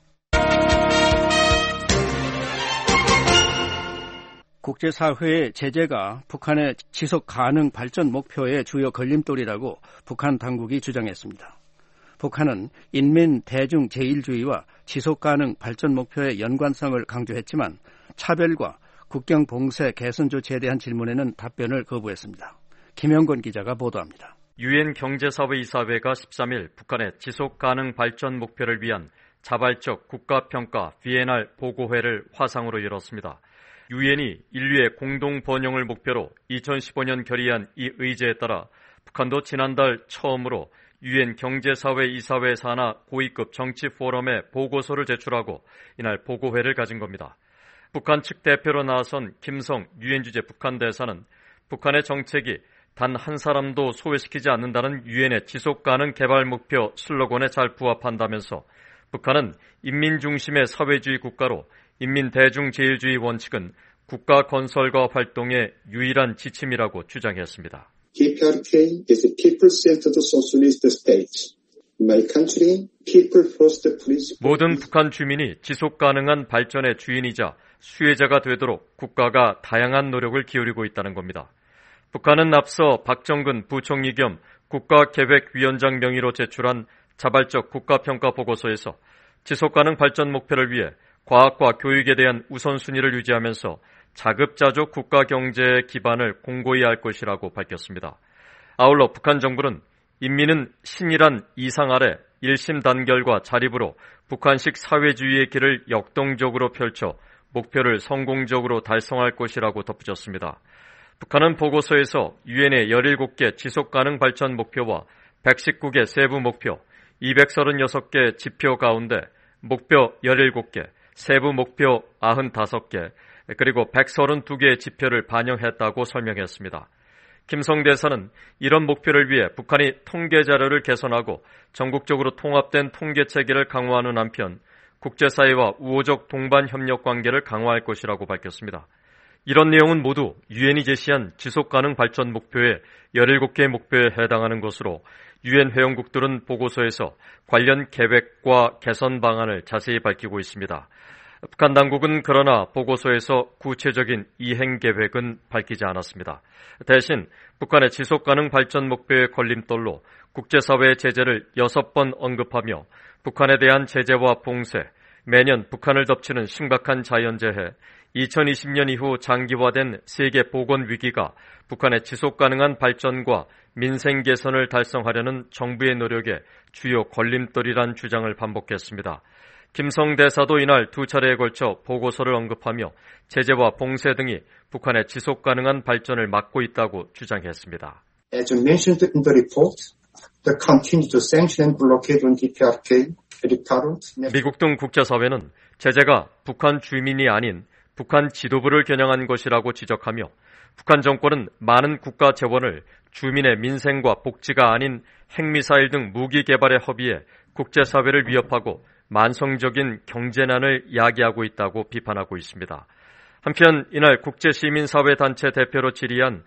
[SPEAKER 5] 국제사회의 제재가 북한의 지속 가능 발전 목표의 주요 걸림돌이라고 북한 당국이 주장했습니다. 북한은 인민 대중 제일주의와 지속 가능 발전 목표의 연관성을 강조했지만 차별과 국경 봉쇄 개선 조치에 대한 질문에는 답변을 거부했습니다. 김영건 기자가 보도합니다.
[SPEAKER 13] 유엔 경제사회이사회가 13일 북한의 지속 가능 발전 목표를 위한 자발적 국가평가 비에날 보고회를 화상으로 열었습니다. 유엔이 인류의 공동 번영을 목표로 2015년 결의한 이 의제에 따라 북한도 지난달 처음으로 유엔 경제사회이사회 산하 고위급 정치 포럼에 보고서를 제출하고 이날 보고회를 가진 겁니다. 북한 측 대표로 나선 김성 유엔 주재 북한 대사는 북한의 정책이 단 한 사람도 소외시키지 않는다는 유엔의 지속가능 개발 목표 슬로건에 잘 부합한다면서 북한은 인민 중심의 사회주의 국가로 인민 대중제일주의 원칙은 국가 건설과 활동의 유일한 지침이라고 주장했습니다.
[SPEAKER 22] PPRK is a people-centered socialist state. My country, people first principle.
[SPEAKER 13] 모든 북한 주민이 지속 가능한 발전의 주인이자 수혜자가 되도록 국가가 다양한 노력을 기울이고 있다는 겁니다. 북한은 앞서 박정근 부총리 겸 국가계획위원장 명의로 제출한 자발적 국가평가 보고서에서 지속가능 발전 목표를 위해 과학과 교육에 대한 우선순위를 유지하면서 자급자족 국가 경제의 기반을 공고히 할 것이라고 밝혔습니다. 아울러 북한 정부는 인민은 신이란 이상 아래 1심 단결과 자립으로 북한식 사회주의의 길을 역동적으로 펼쳐 목표를 성공적으로 달성할 것이라고 덧붙였습니다. 북한은 보고서에서 유엔의 17개 지속가능 발전 목표와 119개 세부 목표, 236개 지표 가운데 목표 17개, 세부 목표 95개, 그리고 132개의 지표를 반영했다고 설명했습니다. 김성 대사는 이런 목표를 위해 북한이 통계 자료를 개선하고 전국적으로 통합된 통계 체계를 강화하는 한편 국제사회와 우호적 동반 협력 관계를 강화할 것이라고 밝혔습니다. 이런 내용은 모두 유엔이 제시한 지속가능 발전 목표의 17개의 목표에 해당하는 것으로 유엔 회원국들은 보고서에서 관련 계획과 개선 방안을 자세히 밝히고 있습니다. 북한 당국은 그러나 보고서에서 구체적인 이행 계획은 밝히지 않았습니다. 대신 북한의 지속가능 발전 목표의 걸림돌로 국제사회의 제재를 6번 언급하며 북한에 대한 제재와 봉쇄, 매년 북한을 덮치는 심각한 자연재해, 2020년 이후 장기화된 세계 보건 위기가 북한의 지속가능한 발전과 민생 개선을 달성하려는 정부의 노력에 주요 걸림돌이란 주장을 반복했습니다. 김성 대사도 이날 2차례에 걸쳐 보고서를 언급하며 제재와 봉쇄 등이 북한의 지속가능한 발전을 막고 있다고 주장했습니다.
[SPEAKER 22] As mentioned in the report, the continued sanction and blockade on DPRK,
[SPEAKER 13] 미국 등 국제사회는 제재가 북한 주민이 아닌 북한 지도부를 겨냥한 것이라고 지적하며 북한 정권은 많은 국가 재원을 주민의 민생과 복지가 아닌 핵미사일 등 무기 개발에 허비해 국제사회를 위협하고 만성적인 경제난을 야기하고 있다고 비판하고 있습니다. 한편 이날 국제시민사회단체 대표로 질의한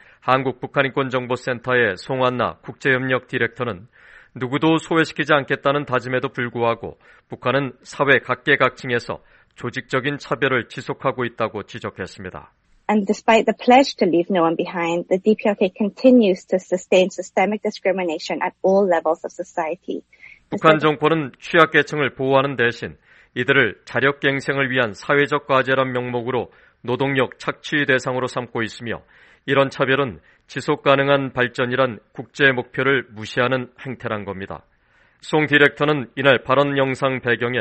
[SPEAKER 13] 한국북한인권정보센터의 송한나 국제협력 디렉터는 누구도 소외시키지 않겠다는 다짐에도 불구하고 북한은 사회 각계각층에서 조직적인 차별을 지속하고 있다고 지적했습니다.
[SPEAKER 2] And despite the pledge to leave no one behind, the DPRK continues to sustain systemic discrimination at all levels of society.
[SPEAKER 13] 북한 정권은 취약계층을 보호하는 대신 이들을 자력갱생을 위한 사회적 과제란 명목으로 노동력 착취 대상으로 삼고 있으며 이런 차별은 지속가능한 발전이란 국제 목표를 무시하는 행태란 겁니다. 송 디렉터는 이날 발언 영상 배경에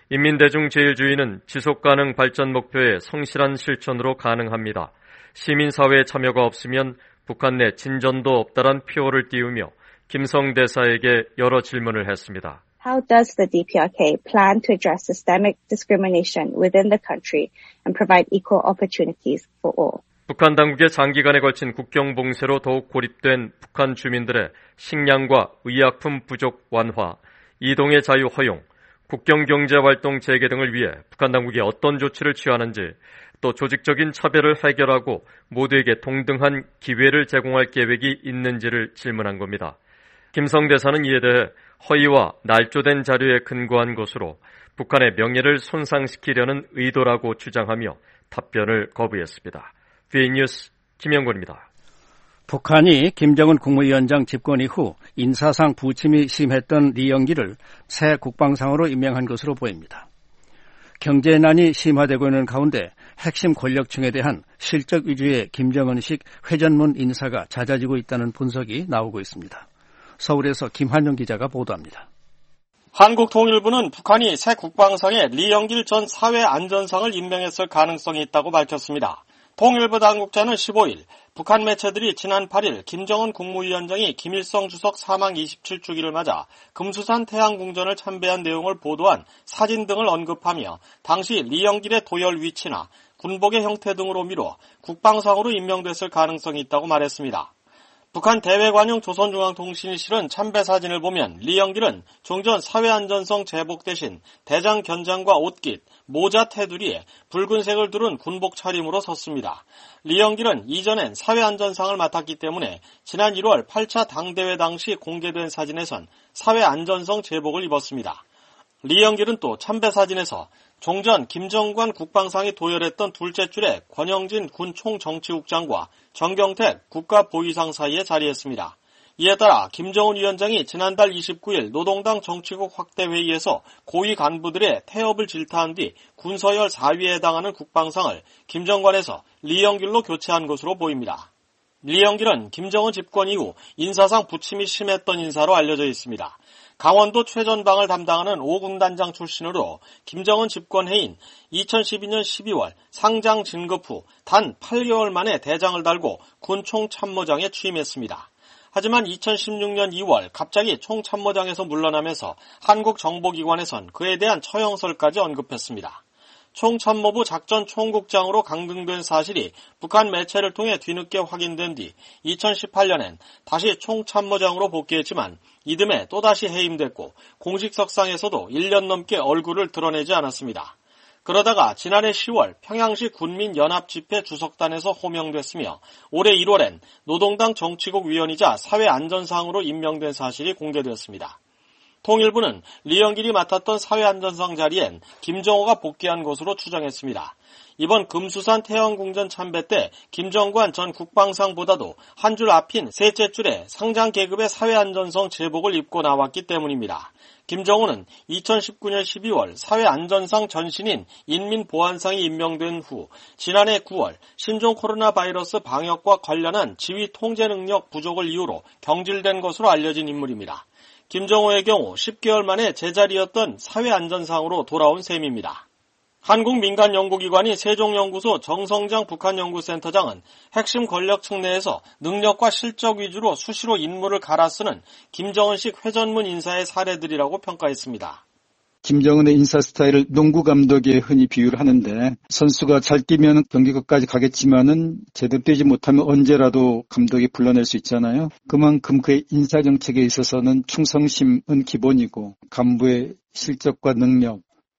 [SPEAKER 13] 인민대중제일주의는 지속가능 발전 목표의 성실한 실천으로 가능합니다. 시민사회의 참여가 없으면 북한 내 진전도 없다란 표어를 띄우며 김성 대사에게 여러 질문을 했습니다.
[SPEAKER 2] How does the DPRK plan to address systemic discrimination within the country and provide equal opportunities for all?
[SPEAKER 13] 북한 당국의 장기간에 걸친 국경 봉쇄로 더욱 고립된 북한 주민들의 식량과 의약품 부족 완화, 이동의 자유 허용, 국경 경제 활동 재개 등을 위해 북한 당국이 어떤 조치를 취하는지, 또 조직적인 차별을 해결하고 모두에게 동등한 기회를 제공할 계획이 있는지를 질문한 겁니다. 김성 대사는 이에 대해 허위와 날조된 자료에 근거한 것으로 북한의 명예를 손상시키려는 의도라고 주장하며 답변을 거부했습니다. VN뉴스 김영권입니다.
[SPEAKER 5] 북한이 김정은 국무위원장 집권 이후 인사상 부침이 심했던 리영기를 새 국방상으로 임명한 것으로 보입니다. 경제난이 심화되고 있는 가운데 핵심 권력층에 대한 실적 위주의 김정은식 회전문 인사가 잦아지고 있다는 분석이 나오고 있습니다. 서울에서 김한용 기자가 보도합니다.
[SPEAKER 3] 한국통일부는 북한이 새 국방상에 리영길 전 사회안전상을 임명했을 가능성이 있다고 밝혔습니다. 통일부 당국자는 15일 북한 매체들이 지난 8일 김정은 국무위원장이 김일성 주석 사망 27주기를 맞아 금수산 태양궁전을 참배한 내용을 보도한 사진 등을 언급하며 당시 리영길의 도열 위치나 군복의 형태 등으로 미뤄 국방상으로 임명됐을 가능성이 있다고 말했습니다. 북한 대외관용 조선중앙통신이 실은 참배 사진을 보면 리영길은 종전 사회안전성 제복 대신 대장 견장과 옷깃, 모자 테두리에 붉은색을 두른 군복 차림으로 섰습니다. 리영길은 이전엔 사회안전상을 맡았기 때문에 지난 1월 8차 당대회 당시 공개된 사진에선 사회안전성 제복을 입었습니다. 리영길은 또 참배 사진에서 종전 김정관 국방상이 도열했던 둘째 줄에 권영진 군 총정치국장과 정경택 국가보위상 사이에 자리했습니다. 이에 따라 김정은 위원장이 지난달 29일 노동당 정치국 확대회의에서 고위 간부들의 태업을 질타한 뒤 군서열 4위에 해당하는 국방상을 김정관에서 리영길로 교체한 것으로 보입니다. 리영길은 김정은 집권 이후 인사상 부침이 심했던 인사로 알려져 있습니다. 강원도 최전방을 담당하는 5군단장 출신으로 김정은 집권 해인 2012년 12월 상장 진급 후 단 8개월 만에 대장을 달고 군 총참모장에 취임했습니다. 하지만 2016년 2월 갑자기 총참모장에서 물러나면서 한국 정보기관에선 그에 대한 처형설까지 언급했습니다. 총참모부 작전총국장으로 강등된 사실이 북한 매체를 통해 뒤늦게 확인된 뒤 2018년엔 다시 총참모장으로 복귀했지만 이듬해 또다시 해임됐고 공식석상에서도 1년 넘게 얼굴을 드러내지 않았습니다. 그러다가 지난해 10월 평양시 군민연합집회 주석단에서 호명됐으며 올해 1월엔 노동당 정치국 위원이자 사회안전상으로 임명된 사실이 공개되었습니다. 통일부는 리영길이 맡았던 사회안전상 자리엔 김정호가 복귀한 것으로 추정했습니다. 이번 금수산 태영궁전 참배 때 김정관 전 국방상보다도 한 줄 앞인 셋째 줄에 상장 계급의 사회안전성 제복을 입고 나왔기 때문입니다. 김정호는 2019년 12월 사회안전상 전신인 인민보안상이 임명된 후 지난해 9월 신종 코로나 바이러스 방역과 관련한 지휘 통제 능력 부족을 이유로 경질된 것으로 알려진 인물입니다. 김정호의 경우 10개월 만에 제자리였던 사회안전상으로 돌아온 셈입니다. 한국민간연구기관인 세종연구소 정성장 북한연구센터장은 핵심 권력층 내에서 능력과 실적 위주로 수시로 인물을 갈아쓰는 김정은식 회전문 인사의 사례들이라고 평가했습니다.
[SPEAKER 1] 김정은의 인사 스타일을 농구 감독에 흔히 비유를 하는데 선수가 잘 뛰면 경기 끝까지 가겠지만은 제대로 뛰지 못하면 언제라도 감독이 불러낼 수 있잖아요. 그만큼 그의 인사 정책에 있어서는 충성심은 기본이고 간부의 실적과 능력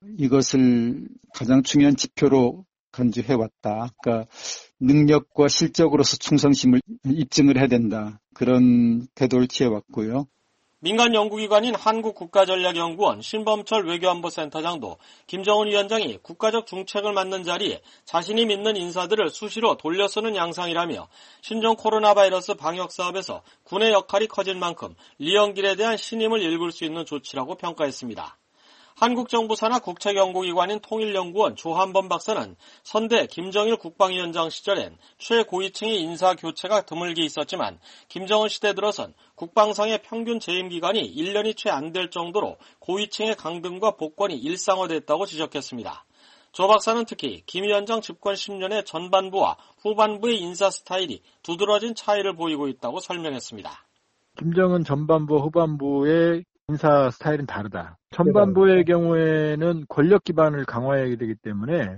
[SPEAKER 1] 이것을 가장 중요한 지표로 간주해왔다. 그러니까 능력과 실적으로서 충성심을 입증을 해야 된다. 그런 태도를 취해왔고요.
[SPEAKER 3] 민간 연구기관인 한국국가전략연구원 신범철 외교안보센터장도 김정은 위원장이 국가적 중책을 맡는 자리에 자신이 믿는 인사들을 수시로 돌려 쓰는 양상이라며 신종 코로나 바이러스 방역 사업에서 군의 역할이 커진 만큼 리영길에 대한 신임을 읽을 수 있는 조치라고 평가했습니다. 한국정부 산하 국책연구기관인 통일연구원 조한범 박사는 선대 김정일 국방위원장 시절엔 최고위층의 인사교체가 드물게 있었지만 김정은 시대 들어선 국방상의 평균 재임 기간이 1년이 채 안 될 정도로 고위층의 강등과 복권이 일상화됐다고 지적했습니다. 조 박사는 특히 김 위원장 집권 10년의 전반부와 후반부의 인사 스타일이 두드러진 차이를 보이고 있다고 설명했습니다.
[SPEAKER 4] 김정은 전반부, 후반부의 인사 스타일은 다르다. 전반부의 경우에는 권력 기반을 강화해야 되기 때문에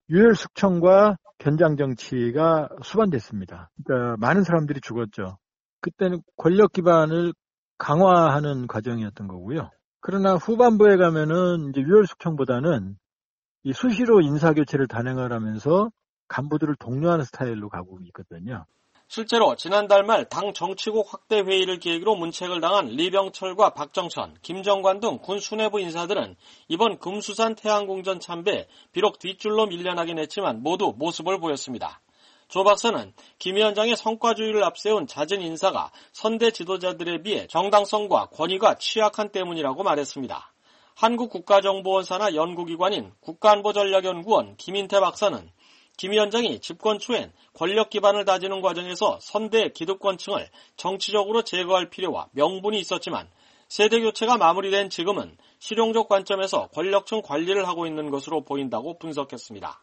[SPEAKER 4] 유혈숙청과 견장 정치가 수반됐습니다. 그러니까 많은 사람들이 죽었죠. 그때는 권력 기반을 강화하는 과정이었던 거고요. 그러나 후반부에 가면은 이제 유혈숙청보다는 이 수시로 인사 교체를 단행을 하면서 간부들을 독려하는 스타일로 가고 있거든요.
[SPEAKER 3] 실제로 지난달 말 당 정치국 확대 회의를 계기로 문책을 당한 리병철과 박정천, 김정관 등 군 수뇌부 인사들은 이번 금수산 태양궁전 참배에 비록 뒷줄로 밀려나긴 했지만 모두 모습을 보였습니다. 조 박사는 김 위원장의 성과주의를 앞세운 잦은 인사가 선대 지도자들에 비해 정당성과 권위가 취약한 때문이라고 말했습니다. 한국국가정보원 산하 연구기관인 국가안보전략연구원 김인태 박사는 김 위원장이 집권 초엔 권력 기반을 다지는 과정에서 선대 기득권층을 정치적으로 제거할 필요와 명분이 있었지만 세대 교체가 마무리된 지금은 실용적 관점에서 권력층 관리를 하고 있는 것으로 보인다고 분석했습니다.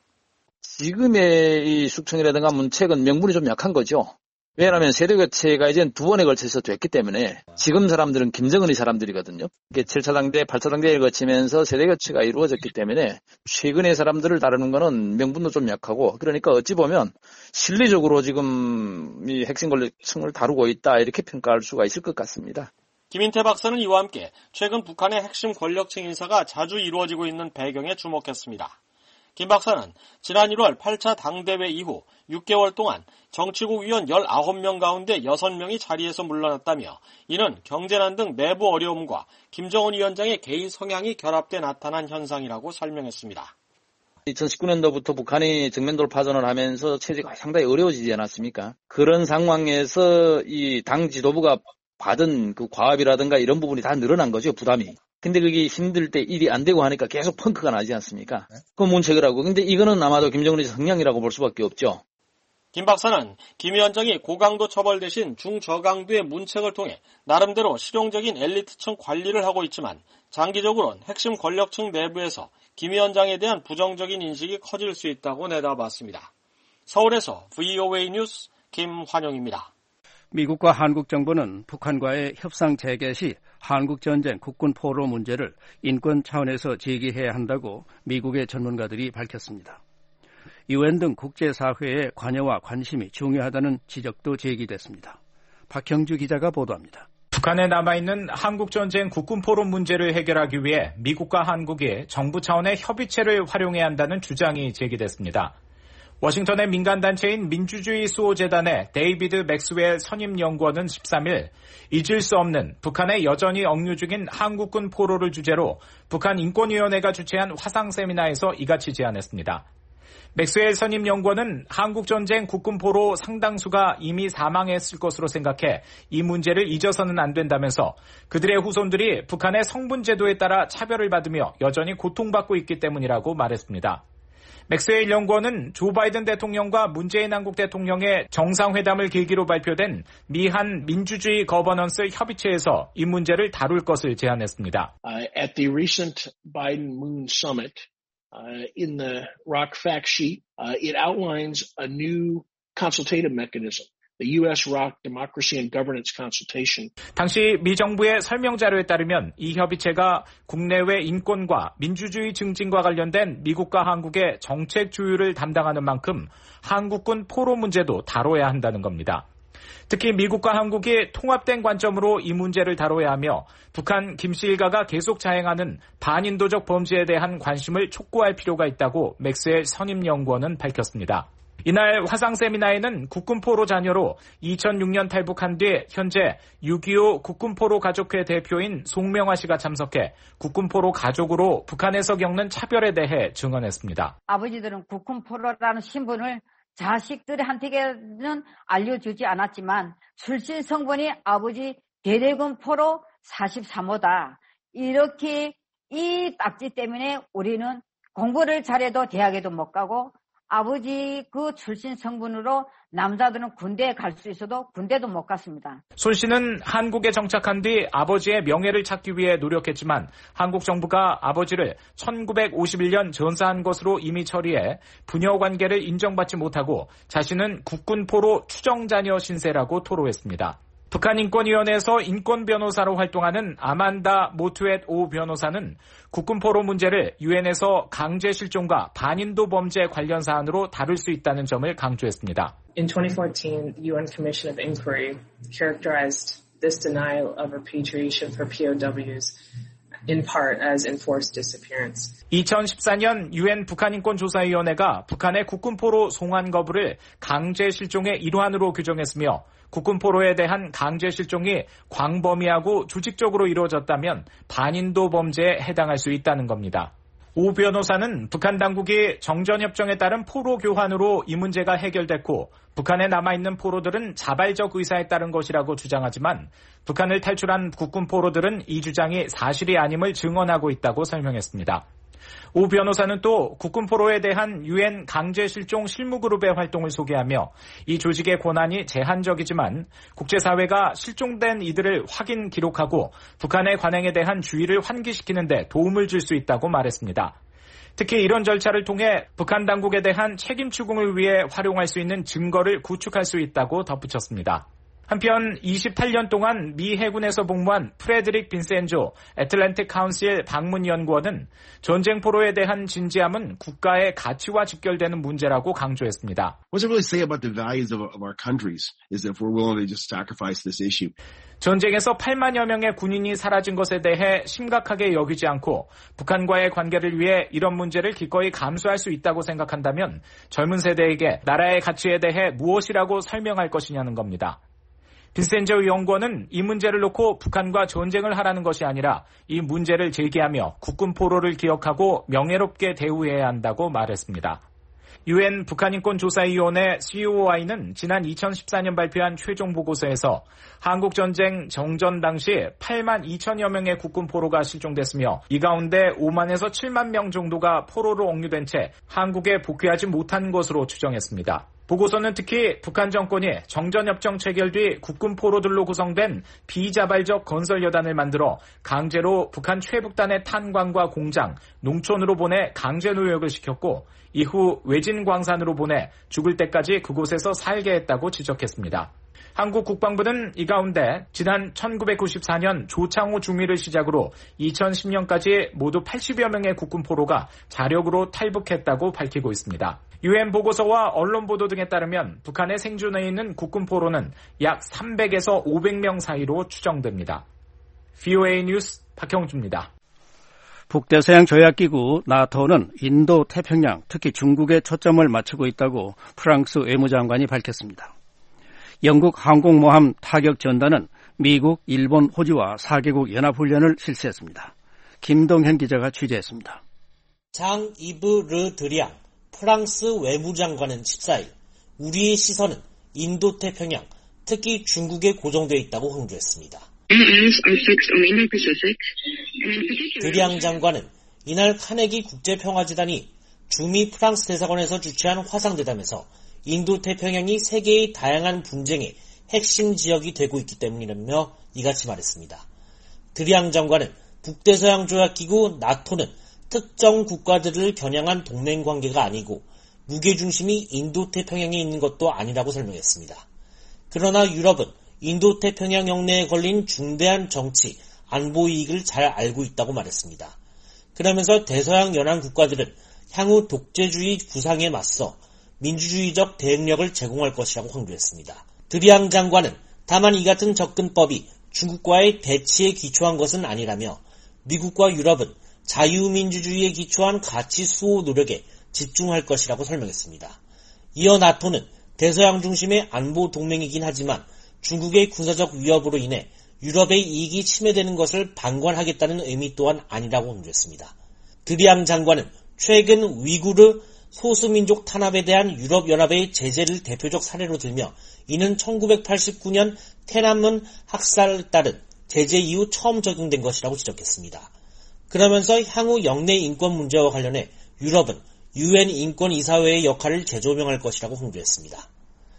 [SPEAKER 23] 지금의 이 숙청이라든가 문책은 명분이 좀 약한 거죠. 왜냐하면 세대 교체가 이제 두 번에 걸쳐서 됐기 때문에 지금 사람들은 김정은의 사람들이거든요. 7차 당대, 8차 당대를 거치면서 세대 교체가 이루어졌기 때문에 최근의 사람들을 다루는 거는 명분도 좀 약하고 그러니까 어찌 보면 실리적으로 지금 이 핵심 권력층을 다루고 있다 이렇게 평가할 수가 있을 것 같습니다.
[SPEAKER 3] 김인태 박사는 이와 함께 최근 북한의 핵심 권력층 인사가 자주 이루어지고 있는 배경에 주목했습니다. 김 박사는 지난 1월 8차 당대회 이후 6개월 동안 정치국 위원 19명 가운데 6명이 자리에서 물러났다며 이는 경제난 등 내부 어려움과 김정은 위원장의 개인 성향이 결합돼 나타난 현상이라고 설명했습니다.
[SPEAKER 23] 2019년도부터 북한이 정면 돌파전을 하면서 체제가 상당히 어려워지지 않았습니까? 그런 상황에서 이 당 지도부가 받은 그 과업이라든가 이런 부분이 다 늘어난 거죠, 부담이. 근데 그게 힘들 때 일이 안 되고 하니까 계속 펑크가 나지 않습니까? 그 문책을 하고. 근데 이거는 아마도 김정은의 성향이라고 볼 수밖에 없죠.
[SPEAKER 3] 김 박사는 김 위원장이 고강도 처벌 대신 중저강도의 문책을 통해 나름대로 실용적인 엘리트층 관리를 하고 있지만 장기적으로는 핵심 권력층 내부에서 김 위원장에 대한 부정적인 인식이 커질 수 있다고 내다봤습니다. 서울에서 VOA 뉴스 김환영입니다.
[SPEAKER 5] 미국과 한국 정부는 북한과의 협상 재개 시 한국전쟁 국군 포로 문제를 인권 차원에서 제기해야 한다고 미국의 전문가들이 밝혔습니다. UN 등 국제사회의 관여와 관심이 중요하다는 지적도 제기됐습니다. 박형주 기자가 보도합니다.
[SPEAKER 11] 북한에 남아있는 한국전쟁 국군포로 문제를 해결하기 위해 미국과 한국이 정부 차원의 협의체를 활용해야 한다는 주장이 제기됐습니다. 워싱턴의 민간단체인 민주주의 수호재단의 데이비드 맥스웰 선임연구원은 13일 잊을 수 없는 북한에 여전히 억류 중인 한국군 포로를 주제로 북한 인권위원회가 주최한 화상 세미나에서 이같이 제안했습니다. 맥스웰 선임연구원은 한국전쟁 국군포로 상당수가 이미 사망했을 것으로 생각해 이 문제를 잊어서는 안 된다면서 그들의 후손들이 북한의 성분제도에 따라 차별을 받으며 여전히 고통받고 있기 때문이라고 말했습니다. 맥스웰 연구원은 조 바이든 대통령과 문재인 한국 대통령의 정상회담을 계기로 발표된 미한 민주주의 거버넌스 협의체에서 이 문제를 다룰 것을 제안했습니다.
[SPEAKER 6] At the recent Biden-Moon summit, in the ROC fact sheet, it outlines a new consultative mechanism, the U.S. ROC Democracy and Governance Consultation.
[SPEAKER 11] 당시 미 정부의 설명 자료에 따르면 이 협의체가 국내외 인권과 민주주의 증진과 관련된 미국과 한국의 정책 주유를 담당하는 만큼 한국군 포로 문제도 다뤄야 한다는 겁니다. 특히 미국과 한국이 통합된 관점으로 이 문제를 다뤄야 하며 북한 김씨 일가가 계속 자행하는 반인도적 범죄에 대한 관심을 촉구할 필요가 있다고 맥스웰 선임연구원은 밝혔습니다. 이날 화상 세미나에는 국군포로 자녀로 2006년 탈북한 뒤 현재 6.25 국군포로 가족회 대표인 송명화 씨가 참석해 국군포로 가족으로 북한에서 겪는 차별에 대해 증언했습니다.
[SPEAKER 7] 아버지들은 국군포로라는 신분을 자식들한테는 알려주지 않았지만 출신 성분이 아버지 대대군 포로 43호다. 이렇게 이 딱지 때문에 우리는 공부를 잘해도 대학에도 못 가고 아버지 그 출신 성분으로 남자들은 군대에 갈 수 있어도 군대도 못 갔습니다.
[SPEAKER 11] 손 씨는 한국에 정착한 뒤 아버지의 명예를 찾기 위해 노력했지만 한국 정부가 아버지를 1951년 전사한 것으로 이미 처리해 부녀 관계를 인정받지 못하고 자신은 국군포로 추정자녀 신세라고 토로했습니다. 북한인권위원회에서 인권변호사로 활동하는 아만다 모투엣 오 변호사는 국군포로 문제를 유엔에서 강제실종과 반인도 범죄 관련 사안으로 다룰 수 있다는 점을 강조했습니다.
[SPEAKER 9] In 2014, the UN Commission of Inquiry characterized this denial of repatriation for POWs in part as enforced disappearance.
[SPEAKER 11] 2014년 유엔 북한인권조사위원회가 북한의 국군포로 송환 거부를 강제실종의 일환으로 규정했으며 국군포로에 대한 강제실종이 광범위하고 조직적으로 이루어졌다면 반인도 범죄에 해당할 수 있다는 겁니다. 오 변호사는 북한 당국이 정전협정에 따른 포로 교환으로 이 문제가 해결됐고 북한에 남아있는 포로들은 자발적 의사에 따른 것이라고 주장하지만 북한을 탈출한 국군 포로들은 이 주장이 사실이 아님을 증언하고 있다고 설명했습니다. 오 변호사는 또 국군 포로에 대한 유엔 강제실종 실무그룹의 활동을 소개하며 이 조직의 권한이 제한적이지만 국제사회가 실종된 이들을 확인 기록하고 북한의 관행에 대한 주의를 환기시키는 데 도움을 줄 수 있다고 말했습니다. 특히 이런 절차를 통해 북한 당국에 대한 책임 추궁을 위해 활용할 수 있는 증거를 구축할 수 있다고 덧붙였습니다. 한편 28년 동안 미 해군에서 복무한 프레드릭 빈센조 애틀랜틱 카운슬 방문연구원은 전쟁 포로에 대한 진지함은 국가의 가치와 직결되는 문제라고 강조했습니다.
[SPEAKER 24] What does it really say about the values of our countries is if we're willing to just sacrifice this issue.
[SPEAKER 11] 전쟁에서 8만여 명의 군인이 사라진 것에 대해 심각하게 여기지 않고 북한과의 관계를 위해 이런 문제를 기꺼이 감수할 수 있다고 생각한다면 젊은 세대에게 나라의 가치에 대해 무엇이라고 설명할 것이냐는 겁니다. 빈센조 연구원은 이 문제를 놓고 북한과 전쟁을 하라는 것이 아니라 이 문제를 제기하며 국군 포로를 기억하고 명예롭게 대우해야 한다고 말했습니다. 유엔 북한인권조사위원회 COI는 지난 2014년 발표한 최종 보고서에서 한국 전쟁 정전 당시 8만 2천여 명의 국군 포로가 실종됐으며 이 가운데 5만에서 7만 명 정도가 포로로 억류된 채 한국에 복귀하지 못한 것으로 추정했습니다. 보고서는 특히 북한 정권이 정전협정 체결 뒤 국군 포로들로 구성된 비자발적 건설여단을 만들어 강제로 북한 최북단의 탄광과 공장, 농촌으로 보내 강제 노역을 시켰고 이후 외진 광산으로 보내 죽을 때까지 그곳에서 살게 했다고 지적했습니다. 한국 국방부는 이 가운데 지난 1994년 조창호 중위를 시작으로 2010년까지 모두 80여 명의 국군 포로가 자력으로 탈북했다고 밝히고 있습니다. UN 보고서와 언론 보도 등에 따르면 북한에 생존해 있는 국군 포로는 약 300에서 500명 사이로 추정됩니다. VOA 뉴스 박형주입니다.
[SPEAKER 5] 북대서양 조약기구 나토는 인도 태평양, 특히 중국에 초점을 맞추고 있다고 프랑스 외무장관이 밝혔습니다. 영국 항공모함 타격 전단은 미국, 일본, 호주와 4개국 연합훈련을 실시했습니다. 김동현 기자가 취재했습니다.
[SPEAKER 8] 장 이브 르 드리앙 프랑스 외무장관은 14일 우리의 시선은 인도태평양, 특히 중국에 고정되어 있다고 강조했습니다. 드리앙 장관은 이날 카네기 국제평화재단이 주미 프랑스 대사관에서 주최한 화상대담에서 인도태평양이 세계의 다양한 분쟁의 핵심 지역이 되고 있기 때문이라며 이같이 말했습니다. 드리앙 장관은 북대서양조약기구 나토는 특정 국가들을 겨냥한 동맹관계가 아니고 무게중심이 인도태평양에 있는 것도 아니라고 설명했습니다. 그러나 유럽은 인도태평양 영내에 걸린 중대한 정치, 안보 이익을 잘 알고 있다고 말했습니다. 그러면서 대서양 연안 국가들은 향후 독재주의 부상에 맞서 민주주의적 대응력을 제공할 것이라고 강조했습니다. 드리앙 장관은 다만 이 같은 접근법이 중국과의 대치에 기초한 것은 아니라며 미국과 유럽은 자유민주주의에 기초한 가치 수호 노력에 집중할 것이라고 설명했습니다. 이어 나토는 대서양 중심의 안보 동맹이긴 하지만 중국의 군사적 위협으로 인해 유럽의 이익이 침해되는 것을 방관하겠다는 의미 또한 아니라고 강조했습니다. 드리앙 장관은 최근 위구르 소수민족 탄압에 대한 유럽연합의 제재를 대표적 사례로 들며 이는 1989년天安문 학살에 따른 제재 이후 처음 적용된 것이라고 지적했습니다. 그러면서 향후 영내 인권 문제와 관련해 유럽은 UN 인권이사회의 역할을 재조명할 것이라고 강조했습니다.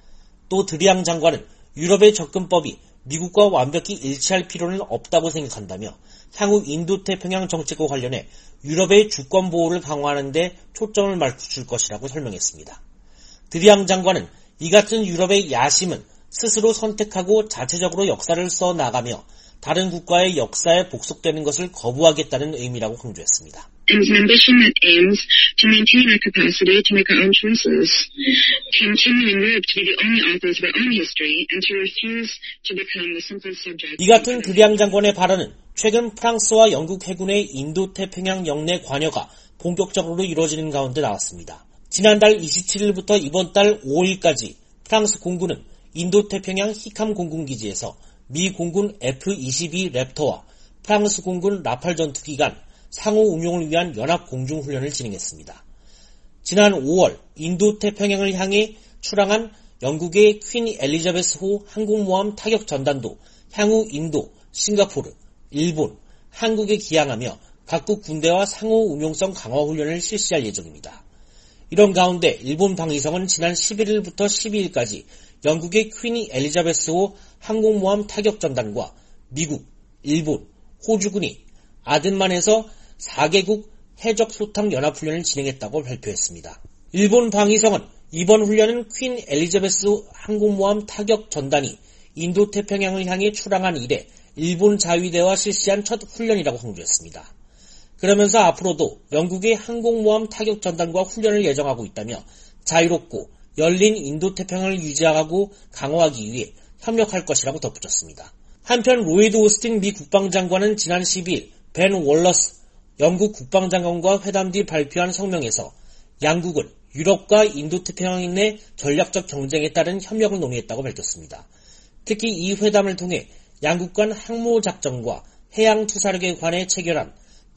[SPEAKER 8] 또 드리앙 장관은 유럽의 접근법이 미국과 완벽히 일치할 필요는 없다고 생각한다며 향후 인도태평양 정책과 관련해 유럽의 주권 보호를 강화하는 데 초점을 맞출 것이라고 설명했습니다. 드리앙 장관은 이 같은 유럽의 야심은 스스로 선택하고 자체적으로 역사를 써나가며 다른 국가의 역사에 복속되는 것을 거부하겠다는 의미라고 강조했습니다.
[SPEAKER 10] And it's an ambition that aims to maintain our capacity to make our own choices, to continue in Europe to be the only authors of our own history, and to refuse to become the simple subject.
[SPEAKER 8] 이 같은 드리앙 장관의 발언은 최근 프랑스와 영국 해군의 인도태평양 영내 관여가 본격적으로 이루어지는 가운데 나왔습니다. 지난달 27일부터 이번 달 5일까지 프랑스 공군은 인도태평양 히캄 공군기지에서 미 공군 F-22 랩터와 프랑스 공군 라팔 전투기 간 상호 운용을 위한 연합 공중훈련을 진행했습니다. 지난 5월 인도태평양을 향해 출항한 영국의 퀸 엘리자베스호 항공모함 타격 전단도 향후 인도, 싱가포르, 일본, 한국에 기항하며 각국 군대와 상호 운용성 강화 훈련을 실시할 예정입니다. 이런 가운데 일본 방위성은 지난 11일부터 12일까지 영국의 퀸 엘리자베스호 항공모함 타격 전단과 미국, 일본, 호주군이 아덴만에서 4개국 해적 소탕 연합훈련을 진행했다고 발표했습니다. 일본 방위성은 이번 훈련은 퀸 엘리자베스 항공모함 타격 전단이 인도태평양을 향해 출항한 이래 일본 자위대와 실시한 첫 훈련이라고 강조했습니다. 그러면서 앞으로도 영국의 항공모함 타격 전단과 훈련을 예정하고 있다며 자유롭고 열린 인도태평양을 유지하고 강화하기 위해 협력할 것이라고 덧붙였습니다. 한편 로이드 오스틴 미 국방장관은 지난 12일 벤 월러스 영국 국방장관과 회담 뒤 발표한 성명에서 양국은 유럽과 인도태평양 내 전략적 경쟁에 따른 협력을 논의했다고 밝혔습니다. 특히 이 회담을 통해 양국 간 항모작전과 해양투사력에 관해 체결한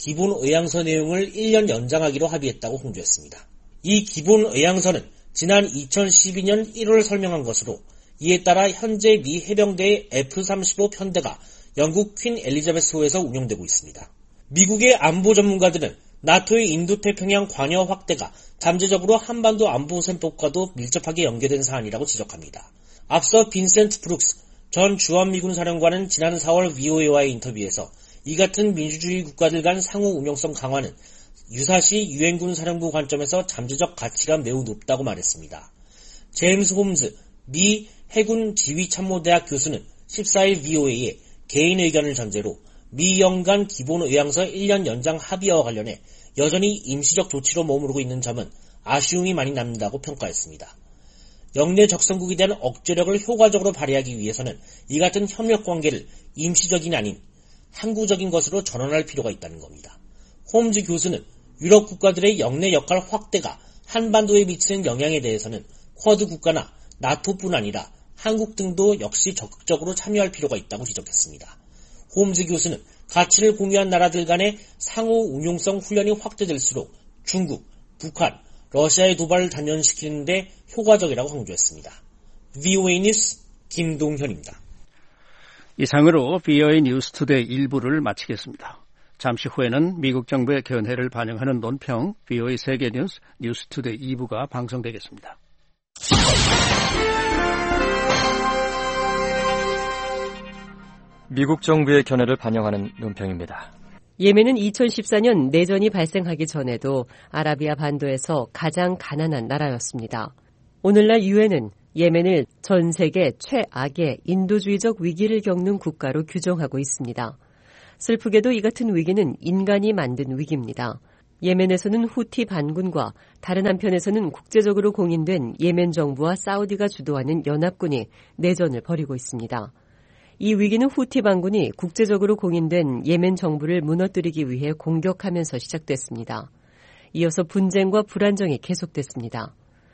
[SPEAKER 8] 기본의향서 내용을 1년 연장하기로 합의했다고 공조했습니다. 이 기본의향서는 지난 2012년 1월 설명한 것으로 이에 따라 현재 미 해병대의 F-35 편대가 영국 퀸 엘리자베스호에서 운영되고 있습니다. 미국의 안보 전문가들은 나토의 인도태평양 관여 확대가 잠재적으로 한반도 안보센법과도 밀접하게 연계된 사안이라고 지적합니다. 앞서 빈센트 브룩스 전 주한미군 사령관은 지난 4월 VOA와의 인터뷰에서 이 같은 민주주의 국가들 간 상호 운용성 강화는 유사시 유엔군 사령부 관점에서 잠재적 가치가 매우 높다고 말했습니다. 제임스 홈즈 미 해군 지휘참모대학 교수는 14일 VOA에 개인 의견을 전제로 미 영 간 기본 의향서 1년 연장 합의와 관련해 여전히 임시적 조치로 머무르고 있는 점은 아쉬움이 많이 남는다고 평가했습니다. 영내 적성국에 대한 억제력을 효과적으로 발휘하기 위해서는 이 같은 협력 관계를 임시적인 아닌 항구적인 것으로 전환할 필요가 있다는 겁니다. 홈즈 교수는 유럽 국가들의 영내 역할 확대가 한반도에 미치는 영향에 대해서는 쿼드 국가나 나토뿐 아니라 한국 등도 역시 적극적으로 참여할 필요가 있다고 지적했습니다. 홈즈 교수는 가치를 공유한 나라들 간의 상호 운용성 훈련이 확대될수록 중국, 북한, 러시아의 도발을 단련시키는 데 효과적이라고 강조했습니다. VOA 뉴스 김동현입니다.
[SPEAKER 5] 이상으로 VOA 뉴스투데이 1부를 마치겠습니다. 잠시 후에는 미국 정부의 견해를 반영하는 논평 VOA 세계뉴스 뉴스투데이 2부가 방송되겠습니다.
[SPEAKER 12] 미국 정부의 견해를 반영하는 논평입니다.
[SPEAKER 14] 예멘은 2014년 내전이 발생하기 전에도 아라비아 반도에서 가장 가난한 나라였습니다. 오늘날 유엔은 예멘을 전 세계 최악의 인도주의적 위기를 겪는 국가로 규정하고 있습니다. 슬프게도 이 같은 위기는 인간이 만든 위기입니다. 예멘에서는 후티 반군과 다른 한편에서는 국제적으로 공인된 예멘 정부와 사우디가 주도하는 연합군이 내전을 벌이고 있습니다. 이 위기는 후티 반군이 국제적으로 공인된 예멘 정부를 무너뜨리기 위해 공격하면서 시작됐습니다. 이어서 분쟁과 불안정이 계속됐습니다.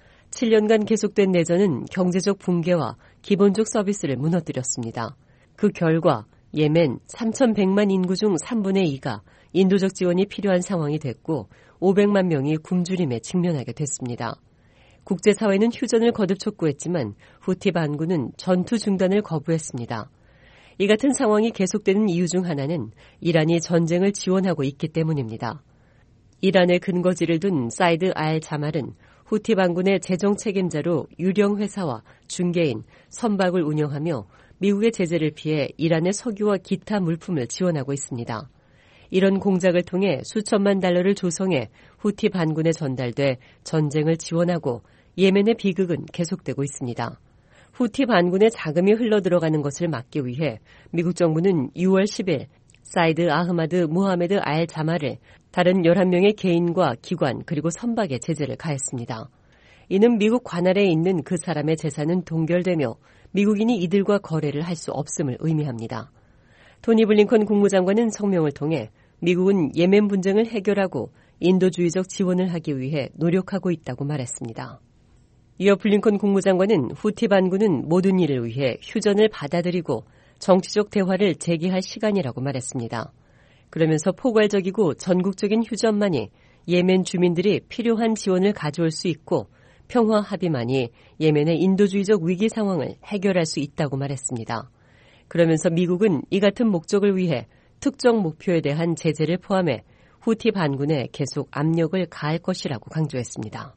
[SPEAKER 14] 7년간 계속된 내전은 경제적 붕괴와 기본적 서비스를 무너뜨렸습니다. 그 결과 예멘 3,100만 인구 중 3분의 2가 인도적 지원이 필요한 상황이 됐고 500만 명이 굶주림에 직면하게 됐습니다. 국제사회는 휴전을 거듭 촉구했지만 후티 반군은 전투 중단을 거부했습니다. 이 같은 상황이 계속되는 이유 중 하나는 이란이 전쟁을 지원하고 있기 때문입니다. 이란의 근거지를 둔 사이드 알 자말은 후티 반군의 재정 책임자로 유령 회사와 중개인, 선박을 운영하며 미국의 제재를 피해 이란의 석유와 기타 물품을 지원하고 있습니다. 이런 공작을 통해 수천만 달러를 조성해 후티 반군에 전달돼 전쟁을 지원하고 예멘의 비극은 계속되고 있습니다. 후티 반군의 자금이 흘러들어가는 것을 막기 위해 미국 정부는 6월 10일 사이드 아흐마드 무하메드 알 자말을 다른 11명의 개인과 기관 그리고 선박에 제재를 가했습니다. 이는 미국 관할에 있는 그 사람의 재산은 동결되며 미국인이 이들과 거래를 할 수 없음을 의미합니다. 토니 블링컨 국무장관은 성명을 통해 미국은 예멘 분쟁을 해결하고 인도주의적 지원을 하기 위해 노력하고 있다고 말했습니다. 이어 블링컨 국무장관은 후티 반군은 모든 일을 위해 휴전을 받아들이고 정치적 대화를 재개할 시간이라고 말했습니다. 그러면서 포괄적이고 전국적인 휴전만이 예멘 주민들이 필요한 지원을 가져올 수 있고 평화 합의만이 예멘의 인도주의적 위기 상황을 해결할 수 있다고 말했습니다. 그러면서 미국은 이 같은 목적을 위해 특정 목표에 대한 제재를 포함해 후티 반군에 계속 압력을 가할 것이라고 강조했습니다.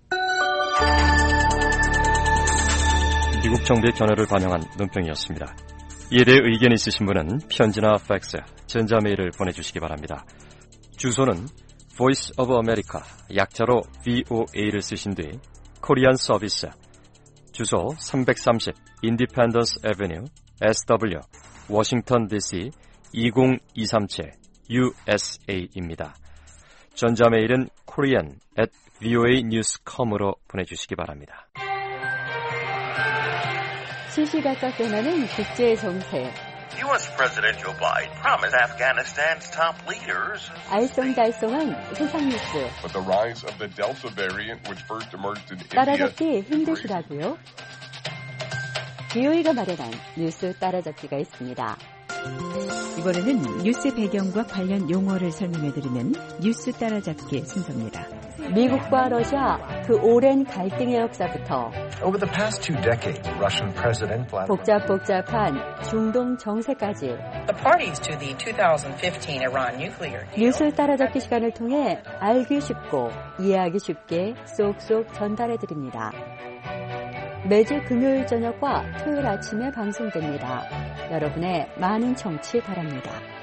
[SPEAKER 12] 미국 정부의 견해를 반영한 논평이었습니다. 이에 대해 의견이 있으신 분은 편지나 팩스, 전자메일을 보내주시기 바랍니다. 주소는 Voice of America, 약자로 VOA를 쓰신 뒤 코리안 서비스, 주소 330 Independence Avenue, SW, 워싱턴 DC 20237 USA입니다. 전자메일은 korean@voanews.com으로 보내주시기 바랍니다.
[SPEAKER 14] 시시각각 변하는 국제 정세.
[SPEAKER 15] U.S. President Joe Biden promised Afghanistan's top leaders.
[SPEAKER 14] 알쏭달쏭한 세상 뉴스.
[SPEAKER 16] But the rise of the Delta variant, which first emerged in
[SPEAKER 14] 따라잡기 힘드시다고요? VOA가 마련한 뉴스 따라잡기가 있습니다.
[SPEAKER 25] 이번에는 뉴스 배경과 관련 용어를 설명해드리는 뉴스 따라잡기 순서입니다.
[SPEAKER 14] 미국과 러시아
[SPEAKER 17] 그 오랜 갈등의 역사부터
[SPEAKER 18] Over the past 2 decades, Russian President Vladimir
[SPEAKER 17] 복잡한 중동 정세까지
[SPEAKER 19] The parties to the 2015 Iran nuclear deal.
[SPEAKER 17] 뉴스 따라잡기 시간을 통해 알기 쉽고 이해하기 쉽게 쏙쏙 전달해드립니다. 매주 금요일 저녁과 토요일 아침에 방송됩니다. 여러분의 많은 청취 바랍니다.